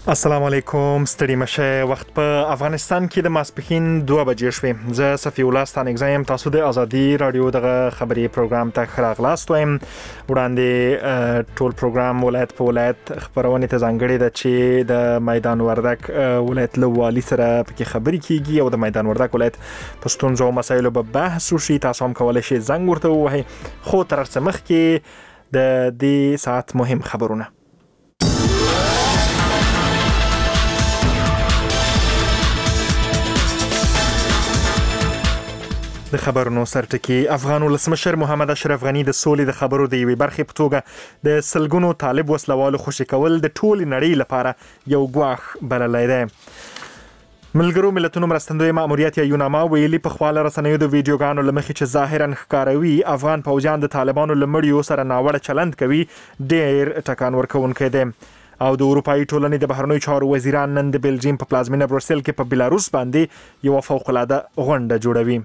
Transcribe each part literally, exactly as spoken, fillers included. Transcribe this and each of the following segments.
السلام علیکم، ستړي مشه. وخت په افغانستان کې د ماسپښین دوه بجې شوې. زه صفی الله ستانکزی یم. تاسو د ازادي رادیو دغه خبري پروګرام ته ښه راغلاست وایم. وړاندې ټول پروګرام ولایت په ولایت خبرونه ته ځانګړې ده چې د میدان وردک ولایت له والي سره پکې خبري کیږي او د میدان وردک ولایت په ستونزو او مسایلو به بحث وشي. تاسو هم کولای شئ زنګ ورته ووهئ. خو تر څه مخکې د دې ساعت مهم خبرونه. د خبرونو سرټکی. افغان ولسمشر محمد اشرف غنی د سولې د خبرو د یوې برخې په توګه د سلګونو طالب وسلوالو خوشي کول د ټولې نړۍ لپاره یو ګواښ بللی دی. ملګرو ملتونو مرستندوی ماموریت یا یوناما ویلي په خواله رسنیو د ویډیوګانو لمخې چې ظاهرا ښکاروي افغان پوځیان د طالبانو لمړیو سره ناوړه چلند کوي ډېر ټکان ورکوونکی دی. او د اروپایي ټولنې د بهرنیو چارو وزیران نن د بلجیم په پلازمینه بروسل کې په بلاروس باندې یو فوق العاده غونډه جوړوي.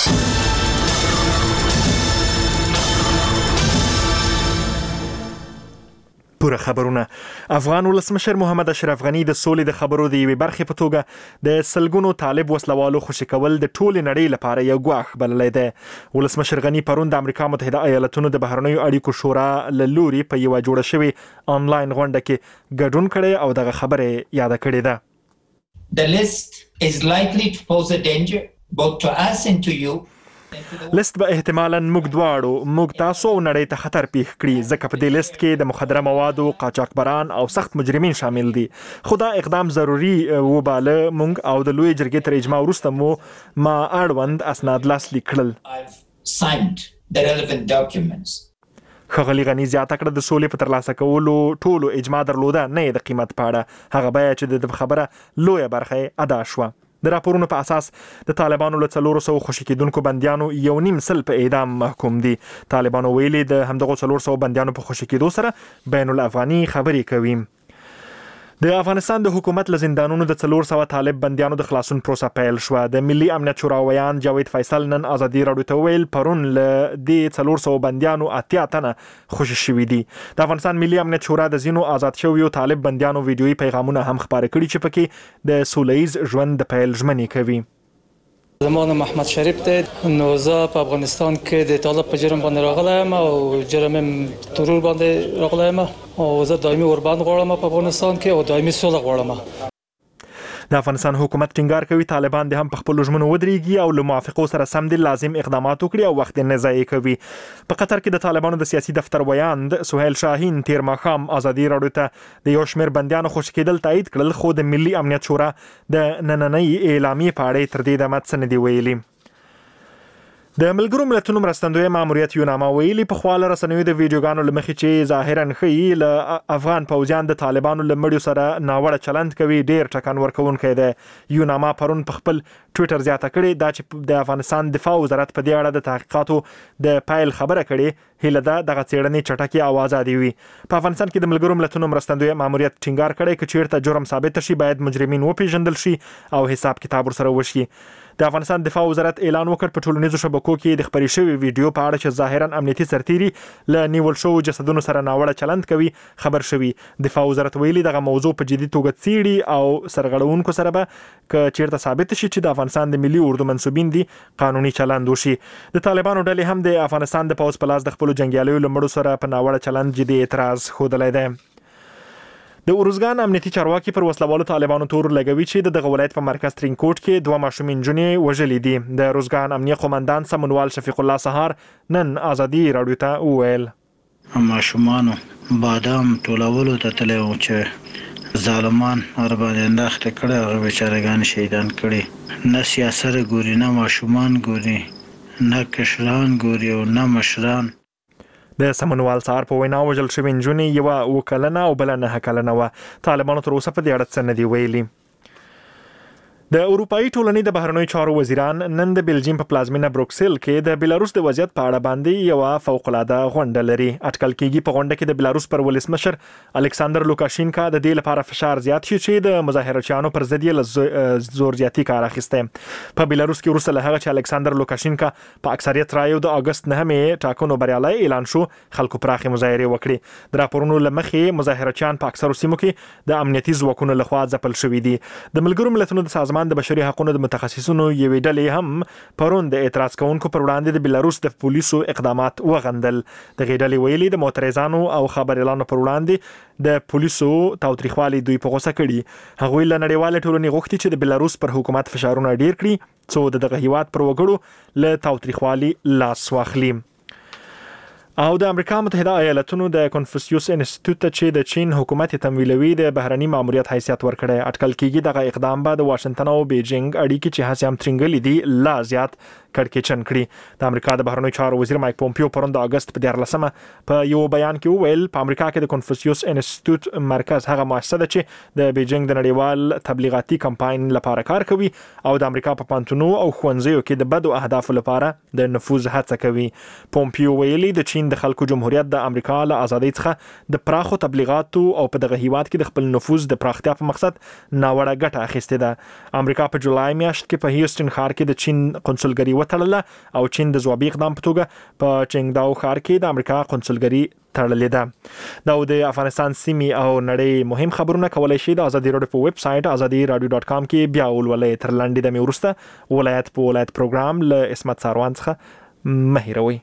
پوره خبرونه. افغان ولسمشر محمد اشرف غنی د سولې د خبرو د یوې برخې په توګه د سلګونو طالب وسلوالو خوشي کول د ټولې نړۍ لپاره یو ګواښ بللی دی. ولسمشر غنی پرون د امریکا متحده ایالاتونو د بهرنیو اړیکو شورا له لوري په یوه جوړه شوې آنلاین غونډه کې ګډون کړی او دغه خبره یاده کړې ده. The list is likely to pose a danger both to us and to you. لیست به احتمالاً موږ دواړو موږ تاسو او نړۍ ته خطر پیښ کړي، ځکه په دې لیست کې د مخدره موادو قاچاقبران او سخت مجرمین شامل دي. خو دا اقدام ضروري وباله موږ او د لوی جرګې تر اجماع وروسته مو ما اړوند اسناد لاسلیک کړل. ښاغلي غني زیاته کړه د سولې په ترلاسه کولو ټولو اجماع درلوده، نه د قیمت په اړه. هغه بیه چې د خبره لویه برخه ادا شوه. د راپورونو په اساس د طالبانو له څلور سوه خوشي کېدونکو بندیانو یو نیم سل په اعدام محکوم دي. طالبانو ویلي د همدغو څلور سوه بندیانو په خوشي کېدو سره بین الافغاني خبرې کوي. د افغانستان د حکومت له زندانونو د څلور سوه طالب بندیانو د خلاصون پروسه پیل شوه. د ملي امنیت شورا ویان جاوید فیصل نن ازادي راډیو ته ویل پرون له دې څلور سوه بندیانو اتیا تنه خوشي شوي دي. د افغانستان ملي امنیت شورا د ځینو آزاد شویو طالب بندیانو ویډیويي پیغامونه هم خپاره کړي چې پکې د سولهییز ژوند د پیل ژمنې کوي. زمان محمد شریف دی. نو زه په افغانستان کې د طالب په جرم باندې راغلی یم او جرم ترور باندې راغلی یم او زه دایمي اوربند غواړم په افغانستان کې او دایمي سوله غواړم. د افغانستان حکومت ټینګار کوي طالبان د هم په خپل ژمنو ودرېږي او له موافقو سره سم د لازم اقدامات وکړي او وخت نه ضایع کوي. په قطر کې د طالبانو د سیاسي دفتر ویاند سهیل شاهین تیر ماښام ازادي راډیو ته د یو شمېر بندیانو خوشي کېدل تایید کړل، خو د ملي امنیت شورا د نننۍ اعلامیې په اړه تر دې دمه څه نه دي ویلي. د ملګرو ملتونو مرستندوی ماموریت یوناما ویلي په خواله رسنیو د ویډیوګانو لمخې چې ظاهرا ښیي له افغان پوځیان د طالبانو له مړیو سره ناوړه چلند کوي ډېر ټکان ورکوونکی دی. یوناما پرون په خپل ټویټر زیاته کړې دا چې د افغانستان دفاع وزارت په دې اړه د تحقیقاتو د پیل خبره کړې. هیله ده دغه څېړنې چټکې او آزادې وي. په افغانستان کې د ملګرو ملتونو مرستندوی ماموریت ټینګار کړی که چیرته جرم ثابت شي باید مجرمین وپیژندل شي او حساب کتاب ورسره وشي. د افغانستان دفاع وزارت اعلان وکړ په ټولنیزو شبکو کې د خپرې شوې ویډیو په اړه چې ظاهرا امنیتي سرتیري له نیول شوو جسدونو سره ناوړه چلند کوي خبر شوي. دفاع وزارت ویلي دغه موضوع په جدي توګه څیړي او سرغړونکو سره به که چیرته ثابت شي چې د افغانستان د ملي اردو منسوبین دي قانوني چلند وشي. د طالبانو ډلې هم د افغانستان د پوځ په لاس د خپلو جنګیالیو له مړو سره په ناوړه چلند جدي اعتراض ښودلی دی. د ارزګان امنیتي چارواکي پر وسلوالو طالبانو تور لګوي چې د دغه ولایت په مرکز ترینکوټ کې دوه ماشومې نجونې وژلې دي. د ارزګان امنیه قومندان سمونوال شفیق الله سهار نن ازادي راډیو ته وویل ماشومانو بادام ټولولو ته تللی وو چې ظالمان ورباندې انداخته کړی، هغه بیچارهګان شهیدان کړي. نه سیاست ګوري، نه ماشومان ګوري، نه کشران ګوري او نه مشران. د سمونوال سهار په وینا وژل شوې نجونې یوه اوه کلنه او بله نهه کلنه وه. طالبانو تر اوسه په دې اړه څه نه دي ویلي. د اروپאי ټولنې د بهرنیو چارو وزیران نن د بلجیم په پلازمینه بروکسل کې د بیلاروس د وضعیت په اړه باندې یو فوق العاده غونډه لري. اټکل کېږي په غونډه کې د بیلاروس پر ولسمشر الکساندر لوکاشینکا د دې لپاره فشار زیات شي چې د مظاهرچیانو پر ضد یې زور زیاتی کار اخیسته. په بیلاروس کې وروسته له هغه چې الکساندر لوکاشینکا په اکثریت رایو د اگست نهمې ټاکنو بریالي اعلان شو، خلکو پراخي مظاهره وکړي. د راپورونو لمخې مظاهرچیان په اکثرو سیمو کې د امنیتي ځواکونو لخوا ځپل شوي دي. د ملګرو ملتونو د سازمان د بشري حقوقو د متخصصینو یوې ډلې هم پرون د اعتراض کوونکو پر وړاندې د بیلاروس د پولیسو اقدامات وغندل. د غېډلې ویلي د معترضانو او خبريالانو پر وړاندې د پولیسو تاوتریخوالي دوی په غوسه کړي. هغوی له نړیوال ټولنې غوښتي چې د بیلاروس پر حکومت فشارونه ډیر کړي څو دغه هیواد پر وګړو له تاوتریخوالي لاس واخلي. او د امریکا متحده ایالاتونو د کنفوسیوس انسټیټیوټ چې د چین حکومت تمویلوي د بهرني ماموریت حیثیت ورکړي. اټکل کېږي دغه اقدام به د واشنگټن او بیجینګ اړیکې چې هڅه هم ترنګلې دي لا زیات کړکېچن کړي. د امریکا د بهرنیو چارو وزیر مایک پومپیو پرون د اگست په دیارلسمه په یو بیان کې وویل په امریکا کې د کنفوسیوس انسټیټیوټ مرکز هغه مؤسسه ده چې د بیجینګ د نړیوال تبلیغاتي کمپاین لپاره کار کوي او د امریکا په پانتونو او ښوونځیو کې د بدو اهدافو لپاره د نفوذ هڅه کوي. پومپیو ویلي د چین د خلکو جمهوریت د امریکا له ازادۍ څخه د پراخو تبلیغاتو او په دغه هیواد کې د خپل نفوذ د پراختیا په مقصد ناوړه ګټه اخیستې ده. امریکا په جولای میاشت کې په هیوستن ښار کې د چین قونسلګري وتړله او چین د ځوابي اقدام په توګه په چنګداو ښار کې د امریکا قونسلګري تړلې ده. دا د افغانستان سیمې او نړۍ مهم خبرونه کولای شي د ازادي راډیو په ویب سټ ازادي راډیو ډاټ کام کې بیا ولولئ. تر لاندې د مې ورسته ولایت په ولایت پروګرام له اسمت ساروان څخه مه هېروئ.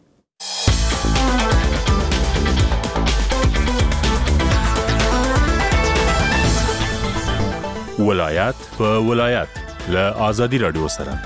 ولایت په ولایت له ازادي راډیو سره.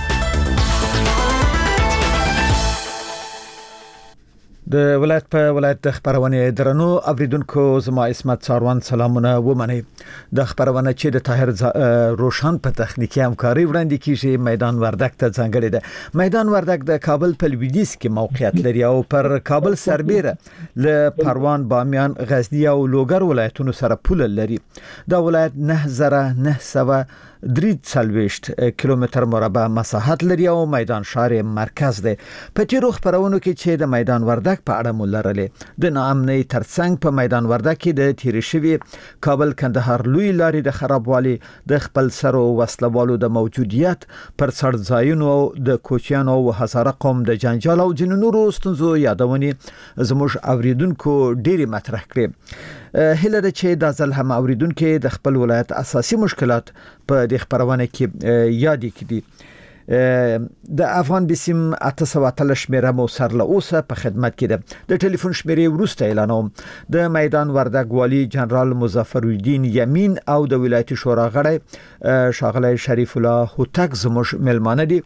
د ولایت په ولایت د خبرونه درنو اوریدونکو زما اسمت ساروان سلامونه ومني. د خبرونه چې د طاهر روشن په تخنیکی همکاري وړاندې کیږي میدان وردک ته ځانګړی ده. میدان وردک د کابل په لویدیځ کې موقعیت لري او پر کابل سربېره له پروان، بامیان، غزنی او لوګر ولایتونو سره پوله لري. دا ولایت نه زره نه سوه درې څلوېښت کیلومتر مربع مساحت لري او میدان شهر مرکز دی. په تیرو خبرونو کې چې د میدان وردک په اړه مولرلې د ناامنۍ ترڅنګ په میدان وردک کې د تیرې شوی کابل کندهار لوی لارې د خرابوالي، د خپل سرو وسلوالو د موجودیت، پر څړ ځایونو د کوچیانو او هزاره قوم د جنجال او جنونو ستونزو یادونې زموږ اوریدونکو ډېری مطرح کړې. هله د چې د ځل هم اوریدونکو د خپل ولایت اساسي مشکلات په د خبرونه کې یاد کړي. د افغان بسم اته سوه اتلس شمیره مو سر له اوسه په خدمت کې ده. د ټلیفون شمیرې وروسته اعلانوم. د میدان وردک والی جنرال مظفر الدین یمین او د ولایتي شورا غړی شاغلی شریف الله هوتک زموږ ملمانه دي.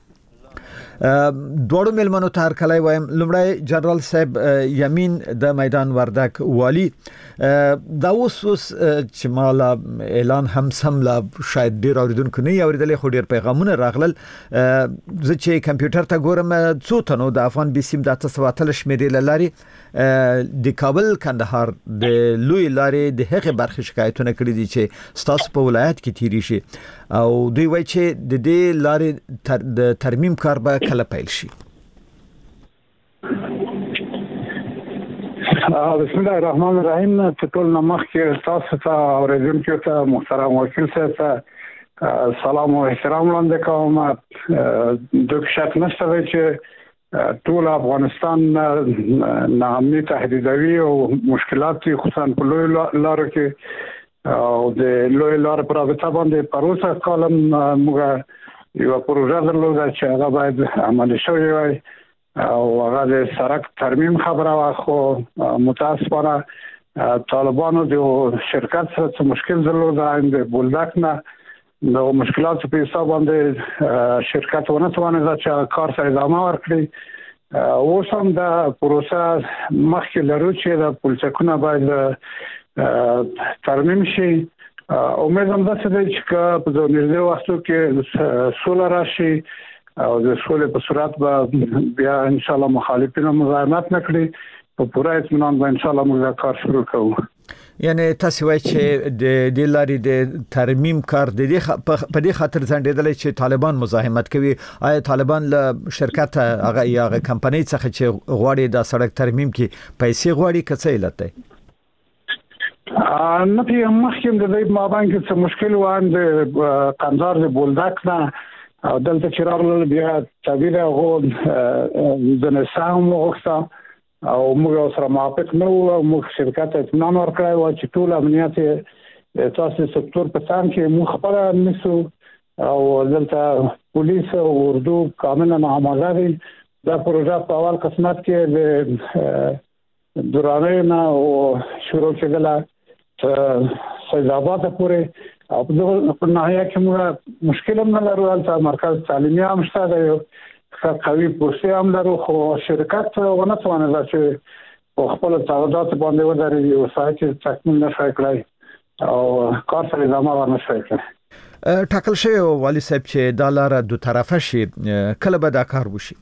دوړو ملمنو ته هر کله وایم لمړی جنرال صاحب یمین د میدان وردک والی دا اوس اوس چې مال اعلان هم سم لا شاید ډیر اوریدونکو نه اوریدل خو ډیر پیغامونه راغلل. زه چې کمپیوټر ته ګورم څو تنو د افغان بسم د اته سوه اتلس شمیرې لاري د کابل کندهار د لوی لاري د هغه برخه شکایتونه کړې دي چې ستاسو په ولایت کې تیری شي او دوی وایي چې د دې لاري تر د ترمیم کار به کله پیل شي. بسم الله الرحمن الرحیم. ټول نمخ کې تاسو ته اوریدونکو ته محترم وکیل صاحب ته سلام او احترام وړاندې کوم. د شک نشته چې ټول افغانستان ناامني تهدیدوي او مشکلات خصوصا په لوی لارو کې او د لوی لارو پر رابطه باندې پروسه کالم موږ یو پروژه درلوده چې هغه باید عملي شوی وای او هغه د سړک ترمیم خبره وا خو متاسفانه طالبانو د شرکت سره مشکل درلوده د بولدک نه نو مشکلات په حساب باندې شرکت ونه توانید چې کار سره ادامه ورکړي. اوس هم د پروسه مخکې لرو چې د پولچکونه باید ترمیم شي. امید هم ده چې په نږدې وختو کې سوله راشي او د سولې په صورت به بیا ان شاء الله مخالفین مزاحمت نکړي. په پوره اطمینان به ان شاء الله موږ کار شروع کوو. یعنی تاسو وایي چې د د لاري د ترمیم کار د دې په دې خاطر ځنډېدل چې طالبان مزاحمت کوي. آیا طالبان له شرکت هغه یا هغه کمپنۍ څخه چې غواړي د سړک ترمیم کې پیسې غواړي کڅې علت دی؟ نه په مخکې د دې مابین کې څه مشکل وان د قندار د بولدک نه او دلته چې راغلل بیا تعبیر هغه د نسام وغوښته او موږ سره موافق نه وو. موږ شرکت اطمینان ورکړی و چې ټول امنیت تاسو سکتور په څنګ کې موږ خپل نسو او دلته پولیس او اردو کاملا آماده دي. دا پروژه په اول قسمت کې د درانه نه او شروع کېدله سید آباد پورې او په نهایت کې موږ مشکل هم نه لرو. هلته مرکز تعلیمي هم شته دی، قوي پوسټ هم لرو، خو شرکت ونه توانله چې په خپل تعهدات باندې ودرېږي او ساعت تکمیل نشي کړی او کار سره ادامه ورنشي کړی. ټاکل شوی والي صاحب چې دا لاره دو طرفه شي، کله به دا کار وشي؟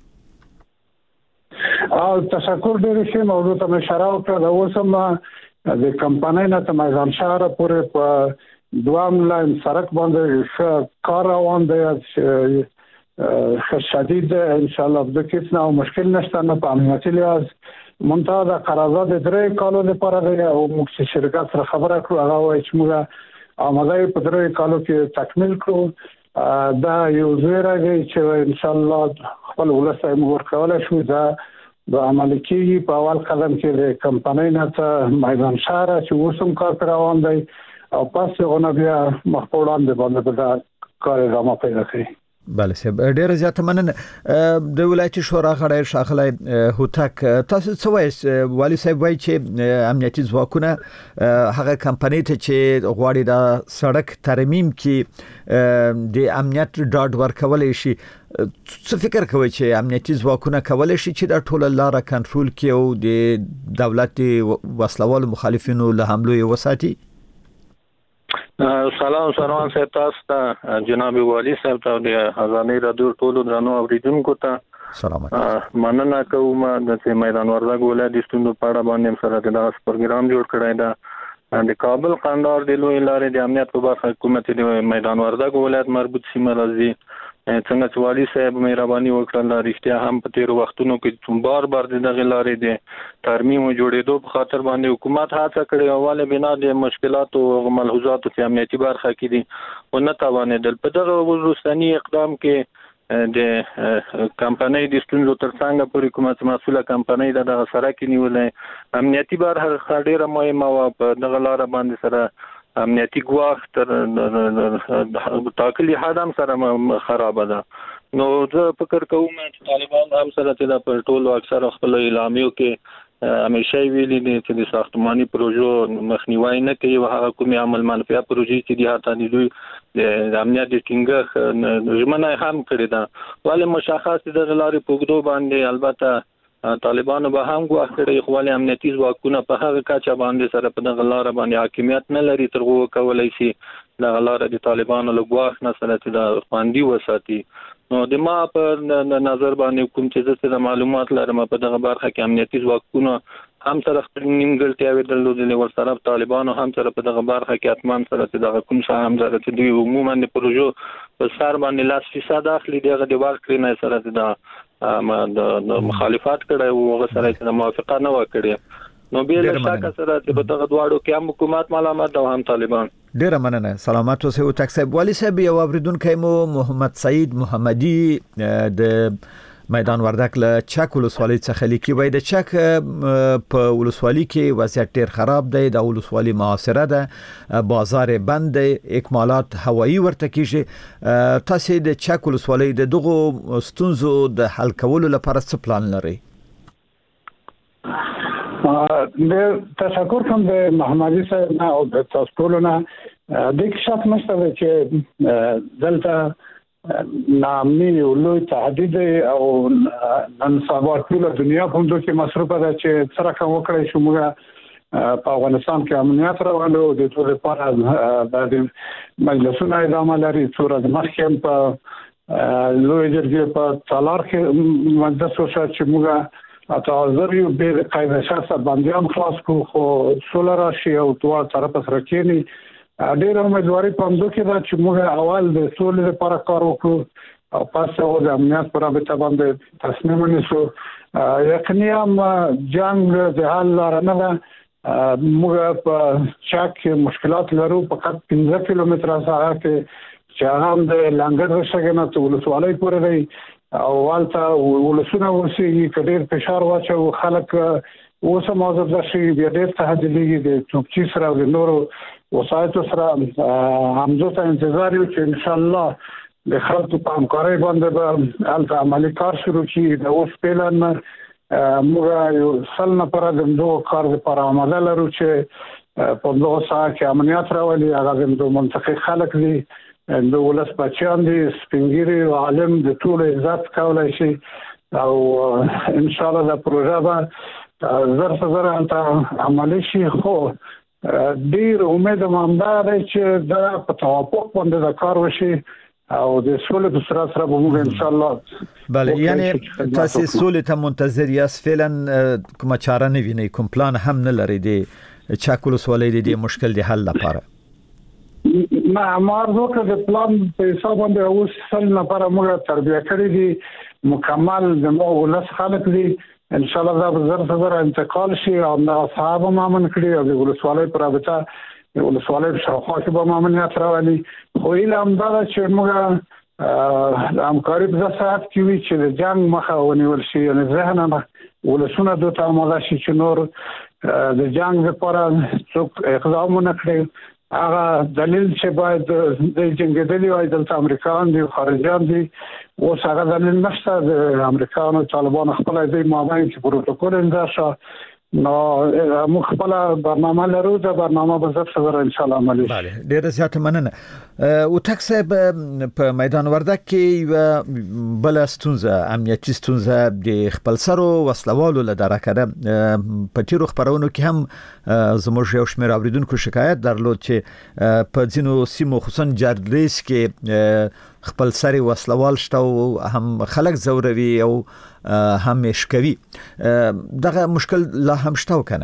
او تشکر ډېر شي. موضوع ته اشاره وکړه. دا اوس هم د کمپنۍ نه تر میدان شهر پورې په دوام لاین سړک باندې کار روان دی. شدید ان شاء الله د کیسه او مشکل نشته، نه په امنیتي لحاظ. منتها د قرارداد درې کالو لپاره دی او موږ شرکت سره خبره کړو، هغه وایي چې موږ آماده په درې کالو کې تکمیل کړو. دا یو زیری دی چې ان شاء الله خپل ولسته موږ ورکولای شو. دا د عمل کېږي په اول قدم کې د کمپنۍ نه ته میدان شهر چې اوسم کار روان دی او پس غو بیا مخپوران دی باندې به کار ادامه پیدا کوي. بله صاحب، ډیره زیاته مننه. د ولایتي شورا غړی ښاغلی هوتک، تاسو څه وایي؟ والي صاحب وایي چې امنیتي ځواکونه هغه کمپنۍ ته چې غواړي د سړک ترمیم کې د امنیت ډاډ ورکولی شي، څه فکر کوي چې امنیتي ځواکونه کولی شي چې دا ټوله لاره کنټرول کړي او د دولت وسلوالو مخالفینو له حملو یې وساتي؟ سلام سروان صاحب، تاسو ته جناب والی صاحب ته د ازانې رادیو ټولو درنو اوریدونکو ته سلامات مننه کوم. د میدان وردګ ولایت د ستونزو په اړه باندې سره د پروګرام جوړ کړی دا د کابل قندار د لوی لارې د امنیت په برخه حکومت د میدان وردګ ولایت مربوط سیمه راځي. څنګه چې والی صاحب مهرباني وکړه، رښتیا هم په تیر وختونو کې بار بار د دغه لارې د ترمیم او جوړېدو په خاطر باندې حکومت هڅه کړې، اوله بنا د مشکلاتو او ملحوظاتو په امنیتي برخه کې دي او نه توانېدل. په دغه وروستنی اقدام کې د کمپنۍ د ستونزو ترڅنګ پورې کومه مسؤله کمپنۍ د دغه سره کې نیولې امنیتي برخه ډیره مهمه و. په دغه لار باندې سره امنیتي ګواښ تر تاکلی حد هم سره خراب ده. نو زه فکر کوم چې طالبان هم سره د پر ټولو اکثر خپل اعلامیو کې همیشه ویلي دي چې د ساختماني پروژو مخنیوي نه کوي او هغه کومې عمل منفعه پروژې چې دي هاته د دوی د امنیت د ټینګښت ژمنه هم کړې ده. ولې مشخص د لارې پوګدو باندې البته طالبانو به هم ګواښ کړی، خو ولې امنیتي ځواکونه په هغه کچه باندې سره په دغه لار باندې حاکمیت نه لري تر هغه کولای شي دغه لار د طالبانو له ګواښ نه سره چې د خوندي وساتي. نو د ما په نظر باندې کوم چې د معلومات لرم په دغه برخه کې امنیتي ځواکونه هم سره خپل نیمګړتیاوې درلودلې، ورسره طالبانو هم سره په دغه برخه کې اتمان سره چې دغه کوم څه هم سره چې دوی عموما د پروژو په سر باندې لاس فیصد اخلي، دغه د ورکړې نه سره د مخالفت کړي او هغه سره چې موافقه نه وکړي. نو به له شک سره چې په دغه دواړو کې هم حکومت ملامت او هم طالبان. ډیره مننه. سلامات اوسئ. او تکسب والی صاحب، یو اوریدونکو مو محمد سعید محمدي د میدان وردګ له چک ولسوالۍ څخه لیکي، وای د چک په ولسوالۍ کې وضعیت ډیر خراب دی، د ولسوالۍ معاصره ده، بازار بند دی، اکمالات هوایی ورته کیږي. تاسو د چک ولسوالۍ د دغه ستونزو د حل کولو لپاره څه پلان لرئ؟ د تشکر کوم د محمدي صاحب نه او د تاسو ټول نه د اکشاف نشته چې دلته نامي او لوی تهدید او نن سبا ټول دنیا په دې کې مصروفه ده چې سره کوم وکړي شو موږ په افغانستان کې امنیت راوړو د ټول لپاره د مجلسونو ادامه لري. څوره مخکې په لوی جرګې په تالار کې مجلس وشو چې موږ اته حاضر یو به قاعده اساس باندې خلاص کو خو سولر راشي او دوه طرف سره کېنی ډېر امیدواري پم دوه کې دا چې موږ اول د سولې لپاره کار وکړو او پس او د امنیت پر رابطه باندې تصمیم ونیسو. یقیني هم جنگ د حل لار نه ده. موږ په چاک مشکلات لرو په کټ پنځه کیلومتره ساحه کې چې هم د لنګر وشګنه ته ولسوالۍ پورې دی او والته ولسونه ورسیږي کډیر فشار واچو خلک اوسه موظف شي بیا ډېر تهدیدي دي چې سره د نورو وسایتو سره همزه ته انتظار یو چې ان شاء الله د خلکو په همکارۍ باندې به الته عملي کار شروع شي. د اوس پلان موږ یو سل نه پر د دوه کار لپاره عمله لرو چې په دوه ساعت کې امنیت راولي. هغه د دوه منطقي خلک دي د ولس بچیان دي سپینګری او عالم د ټول عزت کولای شي او ان شاء الله دا پروژه به زر زر انته عملي شي. خو ډیر امید مند ده چې دا په توافق باندې دا کار وشي او د سولې په سره سره به موږ ان شاء الله بله یعنی تاسو سولې ته منتظر یاست فعلا کوم چاره نه ویني کوم پلان هم نه لري دی چاکول سوالې دی مشکل دی حل لپاره ما مارزو که د پلان په حساب باندې اوس سل لپاره موږ تربیه کړی دي مکمل د مو ولس خلک دي ان شاء الله دا زر زر انتقال شي او د اصحاب مامن کړی او د ولسوالۍ پر رابطه د ولسوالۍ په شاوخوا کې به مامنیت راولي. خو اله هم دا چې موږ د همکاري په ساعت کې وي چې د جنگ مخه ونیول شي یعنی ذهنه ولسونه دوه تعامل شي چې نور د جنگ لپاره څوک اقدام نه کړي. هغه دلیل چې باید د جنگیدلی وای د امریکایان دي خارجيان دي او هغه دلیل نشته. د امریکایانو طالبان خپل د مابین چې پروتوکول امضا شو نو موږ خپل برنامه لرو. دا برنامه به زر سره ان شاء الله عملي شي. بله ډیره زیاته مننه. او تکسب په میدان وردک کې بل ستونزه امنیتي ستونزه د خپل سرو وسلوالو له درکه په تیرو خبرونو کې هم زموږ یو شمېر اوریدونکو شکایت درلود چې په ځینو سیمو خصوصا جرلیس کې خپل سري وسلوال شته او هم خلک زوروي او هم مشکوي. دغه مشکل لا هم شته کنه.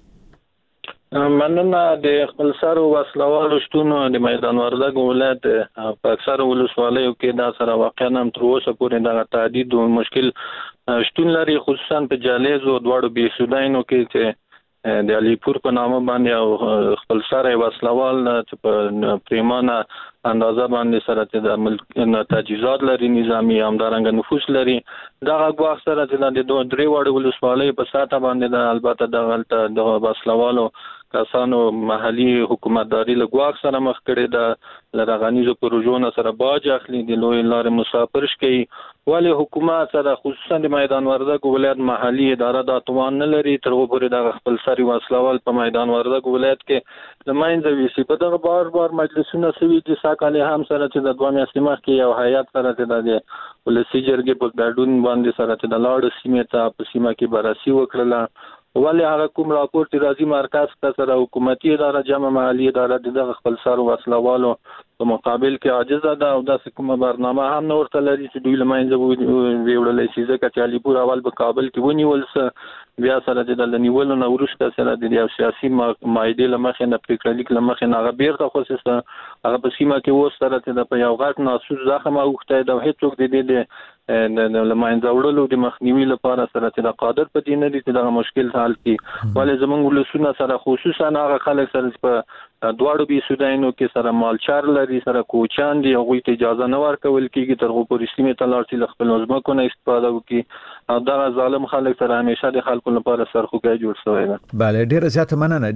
مننه. د خپل سرو وسلوال شتون د میدان وردګ ولایت په اکثر ولسوالیو کې دا سره واقعا هم تر اوسه پورې د تعدید او مشکل شتون لري خصوصا په جالیز او دواړو بي سوداینو کې چې د علیپور په نامه باندې او خپل سره وسلوال چې په پریمانه اندازه باندې سره چې د ملک تجهیزات لري نظامی همدارنګ نفوس لري. دا غواړي سره چې د دوه درې وړ ولسوالۍ په ساته باندې د البته د غلطه د وسلوالو کسانو محلي حکومتداري له غواړي سره مخ کړي د لرغانیزو پروژو سره باج اخلي د لوی لارې مسافرش کوي. ولی حکومت سره خصوصا د میدان وردګ ولایت محلي اداره د توان نه لري تر اوسه پورې د خپل سري وسلوال په میدان وردګ ولایت کې د ماینځ ویسي په دغه بار بار مجلسونه سوي چې ساکاله هم سره چې د دوه میاشتې مخکې یو هیئت سره چې د ولسی جرګې په ګډون باندې سره چې د لاړ سیمه ته په سیمه کې بررسي وکړه ولی هغه کوم راپور چې راځي مرکز ته سره حکومتي اداره جمع محلي اداره د خپل سر وسلوالو په مقابل کې عاجزه ده او د کومه برنامه هم نور ته لري چې دوی لمانځه ویوړل شي ځکه چې علیپور اول په کابل کې ونیول س بیا سره د نیولو نو ورسته سره د سیاسي مایده لمخې نه پریکړلیک لمخې نه هغه بیرته خصوصا هغه په سیمه کې و سره چې د یو غټ ناسوس زخم اوخته د هیڅوک د دې د لمانځه وړلو د مخنیوي لپاره سره چې د قادر په دینه دي چې د مشکل حل کی ولې زمونږ ولسونه سره خصوصا هغه خلک سره په دواړو بي سوداینو کې سره مالچار لري سره کوچان دي هغه ته اجازه نه ورکول کیږي تر هغه پورې سیمه تلار چې خپل ځمکو نه استفاده وکړي او دا ظالم خلک سره همیشه د خلکو لپاره سرخوږی جوړ شوی دی. bale ډیره زیاته مننه.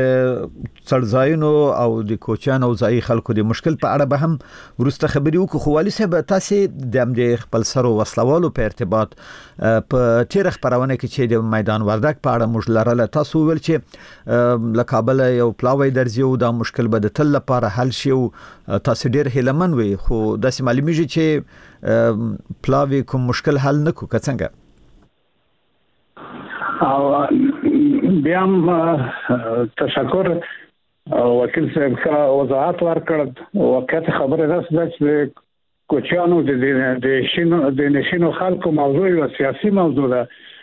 د څړځایونو او د کوچان او ځای خلکو د مشکل په اړه به هم ورسته خبري وکړو خو والي صاحب تاسو د خپل سرو وسلوالو په ارتباط په تیر خبرونه کې چې د میدان وردک په اړه موږ لرله تاسو ویل چې له کابل یو پلاوی درځي دا مشکل به د تل لپاره حل شي او تاسو ډیر هیلمن وي خو د معلومیږي چې پلاوی کوم مشکل حل نکو کڅنګه او بیا تشکر وکیل صاحب کا وضاحت ورکړ وکړه خبره راځي چې کوچانو د د شینو د نشینو خلکو موضوع او سیاسي موضوع ده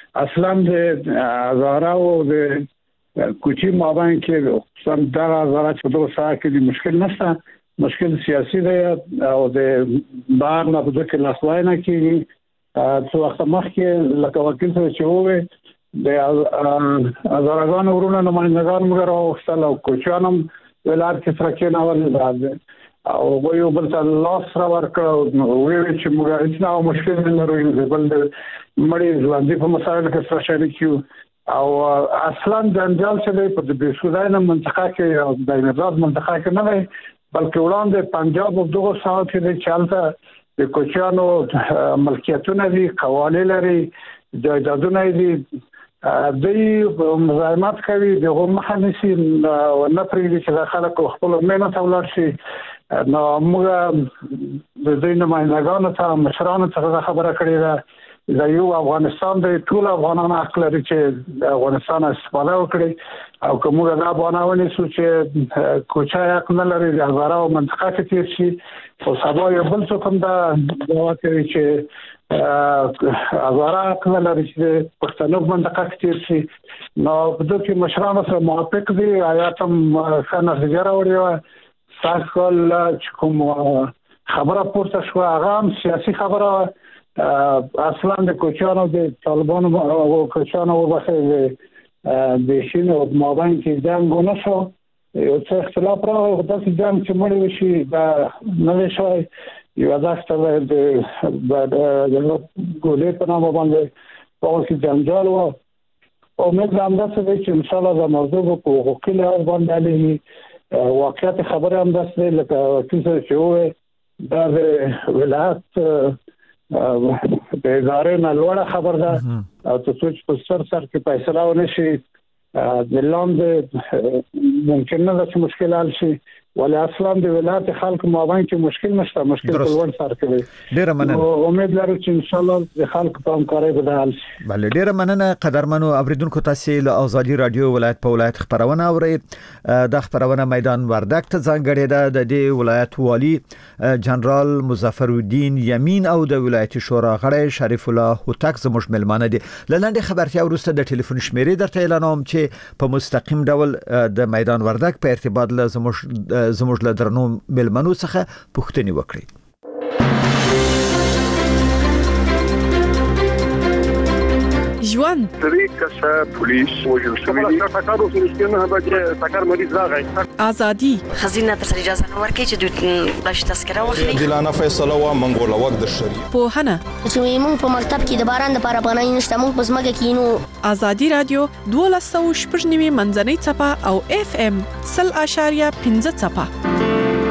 اصلا د هزاره او د کوچی مابین کې سم دا هزاره چې دوه ساعت کې مشکل نشته، مشکل سیاسي دی او د بار نه د کې لاسوای نه کیږي. څو وخت مخکې لکه وکیل سره چې وې د هزارهګان ورونه نمائندگان موږ راوستل او کوچانم ولایت کې سره کې نه ول او یو بل څه لاس را ورکړ او وی چې موږ هیڅ نه مشکل نه لرو، بل د مړي ځواني په مسایل کې سره شریک یو او اصلا جنجال چې په د بسودای منطقه کې د نظام منطقه کې نه دی، بلکې وړاندې پنجاب او دغه ساحه کې چالتہ د کوچانو ملکیتونه دي، قوانین لري، جایدادونه دي، د مزاحمت کوي، دغه مخنیسي نه پرېږدي چې خلک خپل مهنت ولر شي. نو موږ د دې نمائندګانو ته مشرانو ته خبره کړې ده د یو افغانستان د ټول افغانانو حق لري چې د افغانستان استفاده وکړي او کومه دا باندې سو چې کوچا حق نه لري د هزاره او منطقه کې تیر شي او سبا یو بل څه کوم دا دا کوي چې هزاره حق نه لري چې پښتنو منطقه کې تیر شي. نو د دې مشرانو سره موافق دي، آیا تم څنګه نظر وړي تاسو کول چې کوم خبره پورته شو هغه هم سیاسي خبره اصلا د کوچانو د طالبانو او کوچانو وبخې د شین او مابین کې ځانګو نه شو یو څه اختلاف راغی، داسې ځان چې مړ وشي دا نه شوی یو ځاسته د ګولې په نامه باندې په اوسې جنجال و او موږ هم داسې دی چې ان شاء الله دا موضوع په حقوقي لحاظ باندې علیه واقعیت خبره هم داسې لکه وکیل صاحب چې وویل دا د ولایت د ادارې نه لوړه خبر ده او تر څو چې په سر سر کې فیصله ونه شي د لاندې ممکن نه ده چې مشکل حل شي، ولی اصلا د ولایت خلکو مابین کې مشکل نشته، مشکل په لوړ سر کې دی. ډیره مننه، امید لرو چې ان شاء الله د خلکو په همکارۍ به حل شي. بله ډیره مننه قدرمنو اوریدونکو، تاسو له آزادي رادیو ولایت په ولایت خبرونه اورئ. د خبرونه میدان وردګ ته ځانګړې ده. د دې ولایت والی جنرال مظفر الدین یمین او د ولایت شورا غړی شریف الله هوتک زموږ ملمانه دي. لاندې خبرتیا وروسته د ټلیفون شمیرې درته اعلانوم چې په مستقیم ډول د میدان وردګ په ارتباط له زموږ زموږ له درنو ملمنو څخه پوښتنې وکړي. ژوند طریقه پولیس وجل شوی تاکارو سنشتنه به تاکار مریض راغی ازادي خزینه تر اجازه نه ورکړي چې دوی باش تذکره واخلي. دلانه فیصله و منګول وخت د شری په هنه چې موږ په مکتب کې د باران د لپاره پناه نشته، موږ په زمګه کې نو ازادي رادیو دوه سوه شپږ نیمه منځنۍ چپه او اف ام صفر اشاریه پنځه چپه.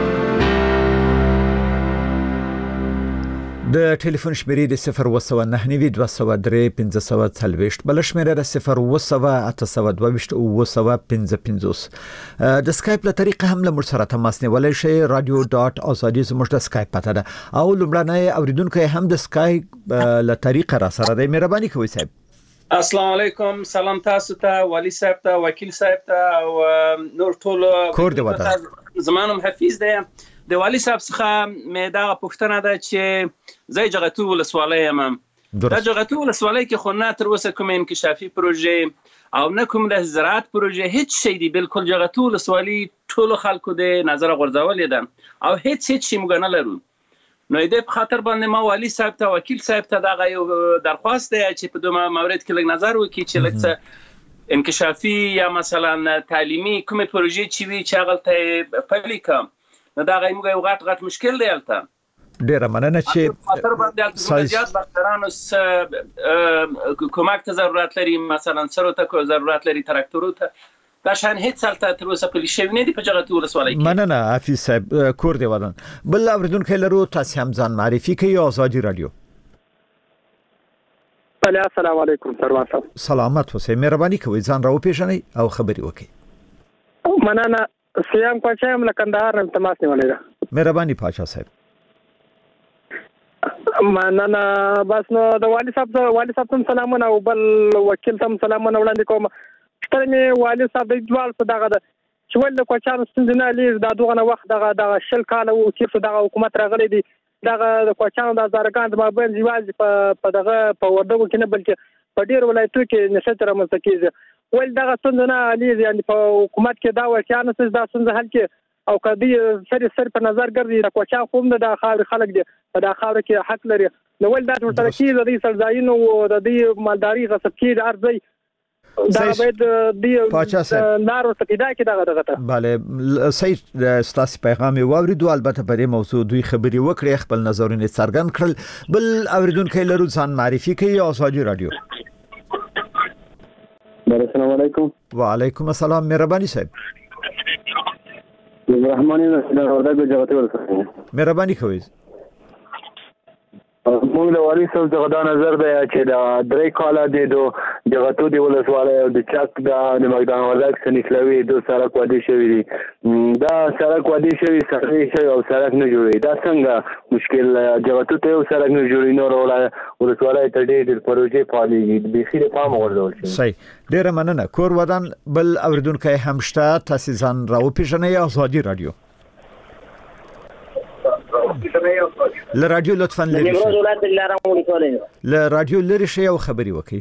د ټلیفون شمیرې د صفر و سوه نه نوي دوه سوه درې پنځه سوه څلوېښت، بل شمیره د صفر و سوه اته سوه دوه ویشت او و سوه پنځه پنځوس. د سکایپ له طریقه هم له موږ سره تماس نیولی شئ. رادیو ډاټ ازادي زموږ د سکایپ پته ده او لومړنی اوریدونکو هم د سکایپ له طریقه را سره دی. مهرباني کوئ صاحب. السلام علیکم، سلام تاسو ته، والی صاحب ته، وکیل صاحب ته او نور ټول کور دی وته. زمانم حفیظ دی. د والی صاحب څخه مې دا پوښتنه ده چې زه جغتو ولسوالۍ یم. دا جغتو ولسوالۍ کې خو نه تر اوسه کوم انکشافي پروژې او نه کوم د زراعت پروژې هیڅ شی دی. بالکل جغتو ولسوالۍ ټول خلکو د نظر غورځولې ده او هیڅ هیڅ شی موږ نه لرو. نو دې په خاطر باندې ما والی صاحب ته، وکیل صاحب ته دا یو درخواست دی چې په دوه مورد کې لږ نظر وکړي چې لکه انکشافي یا مثلا تعلیمي کومه پروژې چې وي چې هغه ته پلي کوم. نو دا غي موږ یو غټ غټ مشکل دی البته. ډیره مننه چې خاطر باندې زیات بخترانو کومک ته ضرورت لري، مثلا سره ته ضرورت لري تراکتورو ته. دا شان هیڅ سالته تر اوسه پلي شوی نه دی په جغتو ولسوالۍ کې. مننه حفیظ صاحب، کور دی ودان. بل اوریدونکو لرو تاسو هم ځان معرفي کوي. آزادي رادیو. السلام علیکم سروان صاحب. سلامت اوسئ. مهرباني کوئ ځان راو پیژنئ او خبري وکړئ. مننه. سیام پاچا له کندهار نه تماس نیولې ده. مهرباني پاچا صاحب. مننه. بس نو د والی صاحب والی صاحب ته سلامونه او بل وکیل ته سلامونه وړاندې کوم. ستر مې والی صاحب د دوال څخه دغه چې ول د کوچانو ستنه لیر د دوغه وخت دغه د شل کال او چې دغه حکومت راغلی دی، دغه د کوچانو د زارګان د مابین ځواز په دغه په وردګو کې نه بلکې په ډیر ولایتو کې نشټ رامنځته کیږي ول دغه څنګه نه علي یعنی په حکومت کې دا واقعیا نه څه دا څنګه حل کې او کدی سر سر په نظر ګرځي د کوچا خوم د خاور خلک دي د خاور کې حق لري نو ول دا ټول ترکیز د دې سرځاینو او د دې مالداري غصب کې د ارزي دا باید د نارو پیدا کې دغه دغه bale سید ستاسو پیغام واوریدو البته په دې موضوع دوی خبري وکړي خپل نظرونه څرګند کړل بل اوریدونکو لرو ځان معرفي کوي آزادي رادیو السلام علیکم وعلیکم السلام مهرباني صاحب رحماني د وردګ جغتي ورسره مهرباني کوي موږ له والي صاحب څخه دا نظر دی چې دا درې کاله دی دو جغتو دی ولسوالۍ او د چک د مقدان وردګ سنیسلوي دو سړک وادي شوی دی دا سړک وادي شوی سړک شوی او سړک نه جوړي دا څنګه مشکل جغتو ته سړک نه جوړي نو ولسوالۍ ته ډېر پروژې فعالي دي خیر پام ورول شي صحیح ډیر مننه کور ودان بل اوریدونکو همشته تاسو ځان راو پیژنې آزادي رادیو ل رادیو لطفا لري ل رادیو لري شی او خبري وکي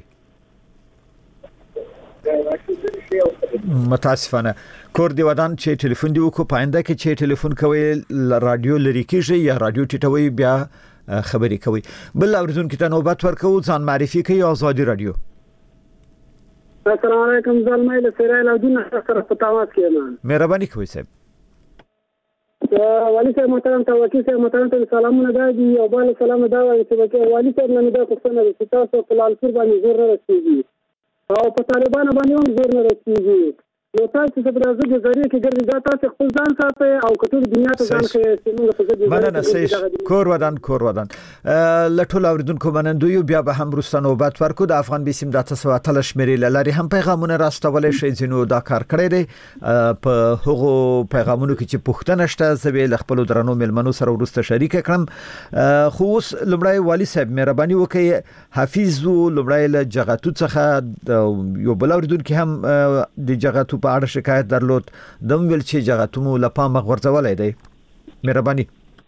متاسفانه کور دی ودان چې ټلیفون دی وکړو پاینده کې چې ټلیفون کوي ل رادیو لري کیږي یا رادیو ټټوي بیا خبري کوي بل اوریدونکو ته نوبت ورکو ځان معرفي کوي آزادي رادیو السلام علیکم زلمه له سره له دونه سره په تماس کې ما مهرباني کوي صاحب والي صاحب محترم ته وکیل صاحب محترم ته سلامونه دی او بل سلام دا وایي چې والي صاحب نه دا پښتنه چې تاسو په لالپور باندې زور نه رسیږي او په طالبان باندې هم زور نه رسیږي نو تاسو چې په دغه ځای کې ګرځي دا تاسو خپل ځان ساتي او کټول دنیا ته ځان کې څنګه په دې مننه سیس کور ودان کور ودان لټول اوریدونکو منندوی بیا به هم روستانو بات ورکو د افغان بیسیم د تاسو اتل شمیرې لاري هم پیغامونه راستولې شي ځینو دا کار کړی دی په هغو پیغامونو کې چې پښتنه شته زوی خپل درنو ملمنو سره ورسته شریک کړم خو اوس لمړی والي صاحب مهرباني وکړئ حفیظ لمړی له جغتو څخه یو بل اوریدونکو هم د جغتو په اړه شکایت درلود دم ویل چې جغتمو لپاره غورځولای دی مهرباني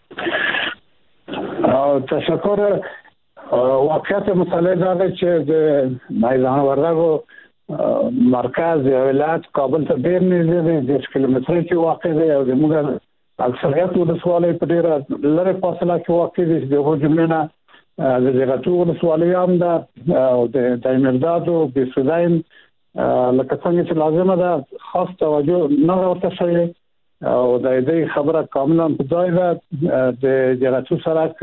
او تشکر واقعیت مسئله دا ده چې د میدان وردګو مرکز ولایت کابل ته ډیر نږدې دی د کیلومترۍ کې واقع دی او د موږ اکثریت ولسوالۍ په ډیره لرې فاصله کې واقع دي د جمله د جغتو ولسوالۍ هم ده او د دایمرداد او بسوداین لکه څنګه چې لازمه ده خاص توجه نه ورته شوی او د دې خبره کاملا په ځای ده د جغتو سړک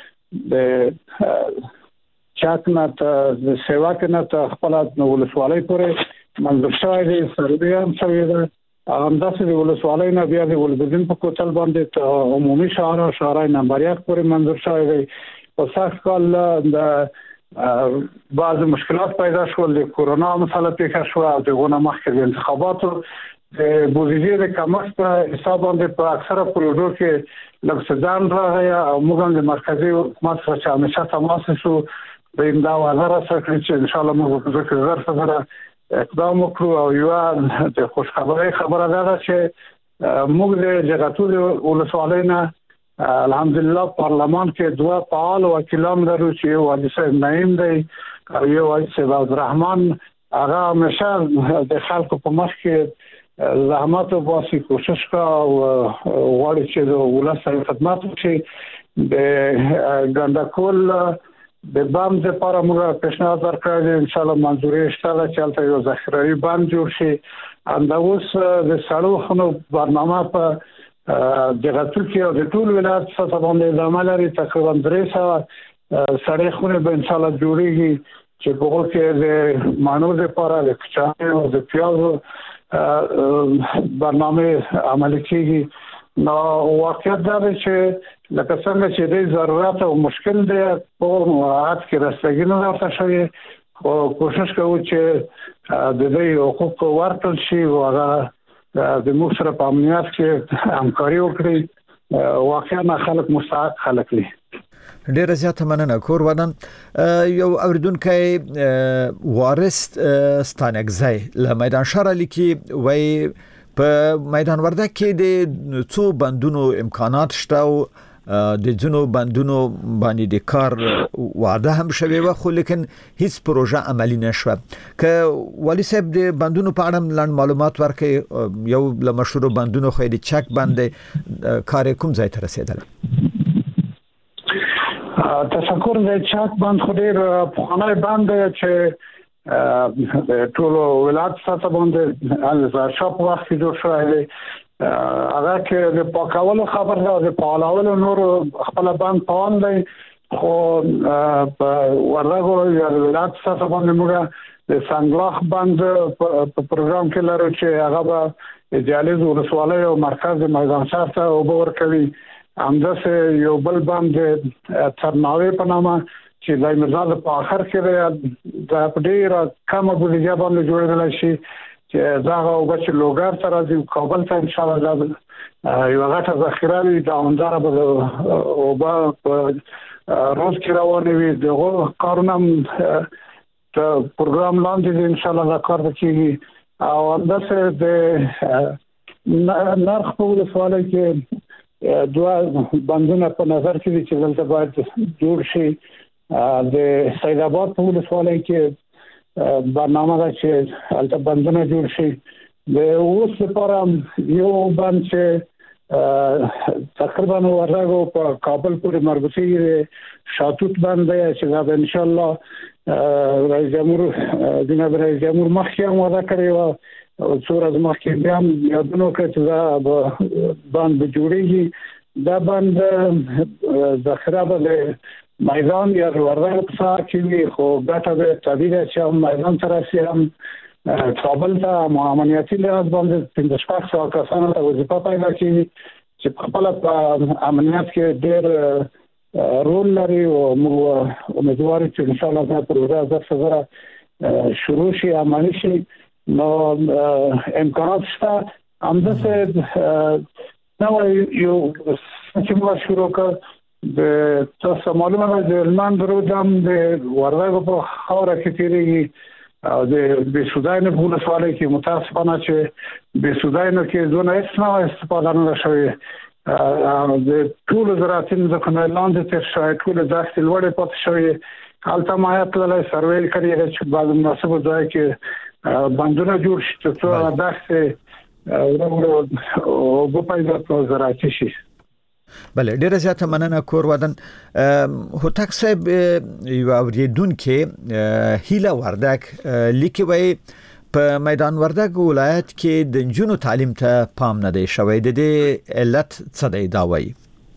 د چاکنات د سیوا کنات خپل ولسوالۍ پورې منځ شوی دی سروې هم شوی ده همداسې د ولسوالۍ نه بیا د ولبدین په کوتل باندې عمومي شهر او شهرای نمبر یک پورې منځ شوی دی او سخت کال د بعض مشکلات پیدا شول د کورونا مسله پیښه شو او دغه مخکې د انتخاباتو د بودیجې د کمښت په حساب باندې په اکثره پروژو کې لږ راغی او موږ د مرکزی حکومت سره همیشه تماس شو د امدا وزارت سره چې ان شاء الله موږ په ځکه ظرف سره اقدام وکړو او یو د خوشخبری خبره ده چې موږ د جغتو ولسوالۍ نه الحمدلله پارلمان کې دوه فعال وکیلان لرو چې والي صاحب نعیم دی او یو والي صاحب عبدالرحمن هغه همیشه د خلکو په مخ کې زحمت او باسي کوشش کا او غواړي چې د ولس خدمت وکړي د ګندکول د بام د لپاره موږ پیشنهاد ورکړی ان شاء الله منځوري شته چې یو ذخیروي بند جوړ شي انداوس د سړو خنو برنامه په جغتو کې او د ټول ولایت څخه باندې ادامه لري تقریبا درې سوه سړې خونه به ان شاء الله جوړیږي چې په هغه کې د مانو لپاره د کچانو او د پیازو برنامه عملي کیږي نو واقعیت دا دی چې لکه څنګه چې د ضرورت او مشکل دی په مواد کې رسېږي نه راځي شوی او کوشش کوو چې د دې حقوق ورکړل شي او هغه د موږ سره په امنیت کې همکاري وکړي واقعا خلک مستحق خلک دي ډیر زیاته مننه کور ودان یو اوریدونکو وارث ستانګزای له میدان شهر لیکي وای په میدان وردګ کې د څو بندونو امکانات شته او د ځینو بندونو باندې د کار وعده هم شوی و خو لیکن هیڅ پروژه عملی نشوه. که والی صاحب د بندونو په اړه لاندې معلومات ورکړي، یو له مشهور بندونو خو د چک بند کار کوم ځای ته رسیدل؟ تشکر. د چک بند خو ډیر پخوانی بند چې د ټول ولایت سره باندې از شاپ وخت کې جوړ شوی دی. هغه کې د پاکولو خبر ده، د پالولو نور خپل بند پوان دی، خو ورغو یا ولایت سره باندې موږ د سنگلاخ بند په پروګرام کې لرو چې هغه به دیالیز ولسوالۍ او مرکز میدان شهر ته اوبه ورکوي. همداسې یو بل بند ترناوی په نامه چې د مرزا په آخر کې د ډېره کمه بودیجه باندې جوړېدلی شي چې دغه اوبه چې لوګر ته راځي کابل ته انشاءالله یوه غټه ذخیره وي، دوامداره به اوبه په روز کې روانې وي. دغه کارونه هم د پروګرام لاندې دي، انشاءالله دا کار به کېږي. او همداسې د نرخ په ولسوالۍ کې دوه بندونه په نظر کې دي چې دلته باید جوړ شي. د سید آباد په ولسوالۍ کې برنامه ده چې هلته بندونه جوړ شي. د اوس لپاره یو بند چې تقریبا ورغو په کابل پورې مربوطي شاتوت بند دی چې دا به انشاءالله رئیس جمهور جناب رئیس جمهور مخکې هم وعده کړې وه، څو ورځې مخکې بیا هم یادونه وکړه چې دا بند به جوړېږي. دا بند ذخیره به د میدان یا وردګ په ساحه کې وي، خو ګټه به طبیعي ده چې هم میدان ته راسي، هم کابل ته هم امنیتي لحاظ باندې پنځه شپږ سوه کسانو ته وظیفه پیدا کېږي چې خپله په امنیت کې ډېر رول لري. او موږ امیدوار یو چې انشاءالله دا پروژه زر زره شروع شي، عملي شي. نو امکانات شته. همداسې نو یو چې موږ شروع کړ د تاسو معلومه ده د هلمند رود هم د وردګو په خاوره کې تېرېږي او د بېسوداینو په ولسوالۍ کې متاسفانه چې بېسوداینو کې دونه هېڅ نه استفاده نه ده شوې. د ټولو زراعتي ځمکو نه لاندې تېر شوی، ټولې دښتې لوړې پاتې شوې. هلته ما تللی سروې کړې ده چې بعض مناسبو ځای کې بندونه جوړ شي چې څو دښتې ورو اوبه پیدا کړو، زراعتي شي. بله، ډیره زیاته مننه کور ودان. هوتک صاحب یو اوریدونکو هیله وردک لیکي وای په میدان وردګ ولایت کې د نجونو تعلیم ته پام نه دی شوی. د دې علت څه دی دا وایي؟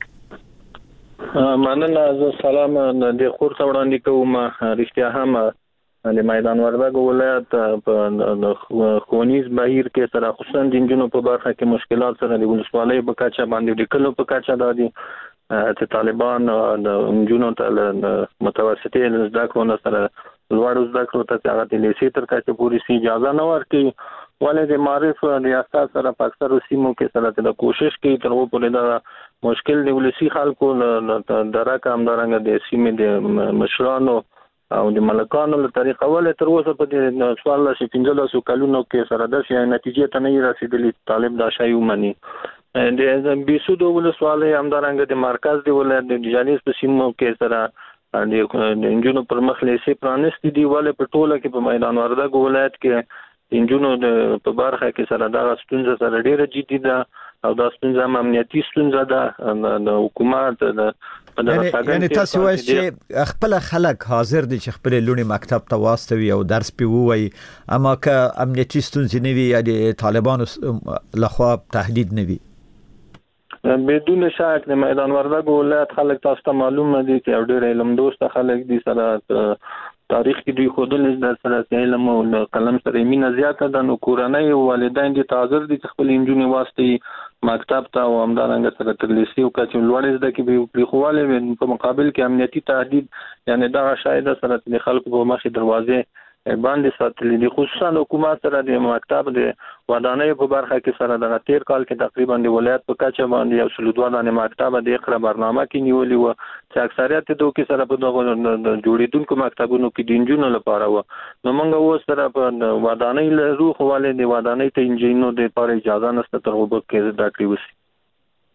مننه. زه سلام د خور ته وړاندې کوم. رښتیا هم د میدان وردګ ولایت په ښوونیز بهیر کې سره خصوصا د نجونو په برخه کې مشکلات سره د ولسوالۍ په کچه باندې د کلو په کچه دا دي چې طالبان د نجونو ته متوسطې زده کړو سره لوړو زده کړو ته هغه د لیسې تر کچه پورې سي اجازه نه ورکوي. ولې د معرف ریاست سره په اکثرو سیمو کې سره د کوشش کوي تر اوسه پورې دا مشکل د ولسی خلکو د رقم درنګ د سیمې د مشرانو او د ملکانو له طریقه ولې تر اوسه په دې سوال شي پنځلس کلونو کې سره د شي نتیجې ته نه رسیدلی. طالب دا شی ومني. د بیسودو ولسوالۍ همدارنګه د مرکز دی ولایت د جالیز په سیمو کې سره د انجونو پر مخ لیسې پرانستې دي. ولې په ټوله کې په میدان وردګ ولایت کې انجونو په برخه کې سره دا ستونزه سره ډیره جدي ده او دا ستونزه هم امنیتي ستونزه ده. د حکومت د یعنی تاسو وایئ چې خپل خلک حاضر دي چې خپل لونی مکتب ته واستوي او درس پی ووایي، اما که امنیتي ستونزې نه وي یا د طالبانو لخوا تهدید نه وي؟ بدون شک د میدان وردګ ولایت خلک تاسو ته معلومه دي چې ډېر علم دوست خلک دي. سره تاریخ کې دوی خودل د سره علم او قلم سره مینه زیاته ده. نو کورنۍ او والدین دي حاضر دي چې خپل انجونې واسطي مکتب ته او همدارنګه سره تر لیسې او کچې لوړې زده کې به خواله په مقابل کې امنیتي تهدید یعنی دا شاید سره د خلکو په مخې دروازې باندې ساتلې دي. خصوصا حکومت سره د مکتب د ودانۍ په برخه کې سره د تیر کال کې تقریبا د ولایت په کچه باندې یو سل دوه دانې مکتب د اقرا برنامه کې نیولې و چې اکثریت دوی کې سره په دغه جوړیدونکو مکتبونو کې د انجونو لپاره و. نو موږ اوس سره په ودانۍ له روح والے د ودانۍ ته انجینو د لپاره اجازه نشته تر اوبه کې دا کړی وسی.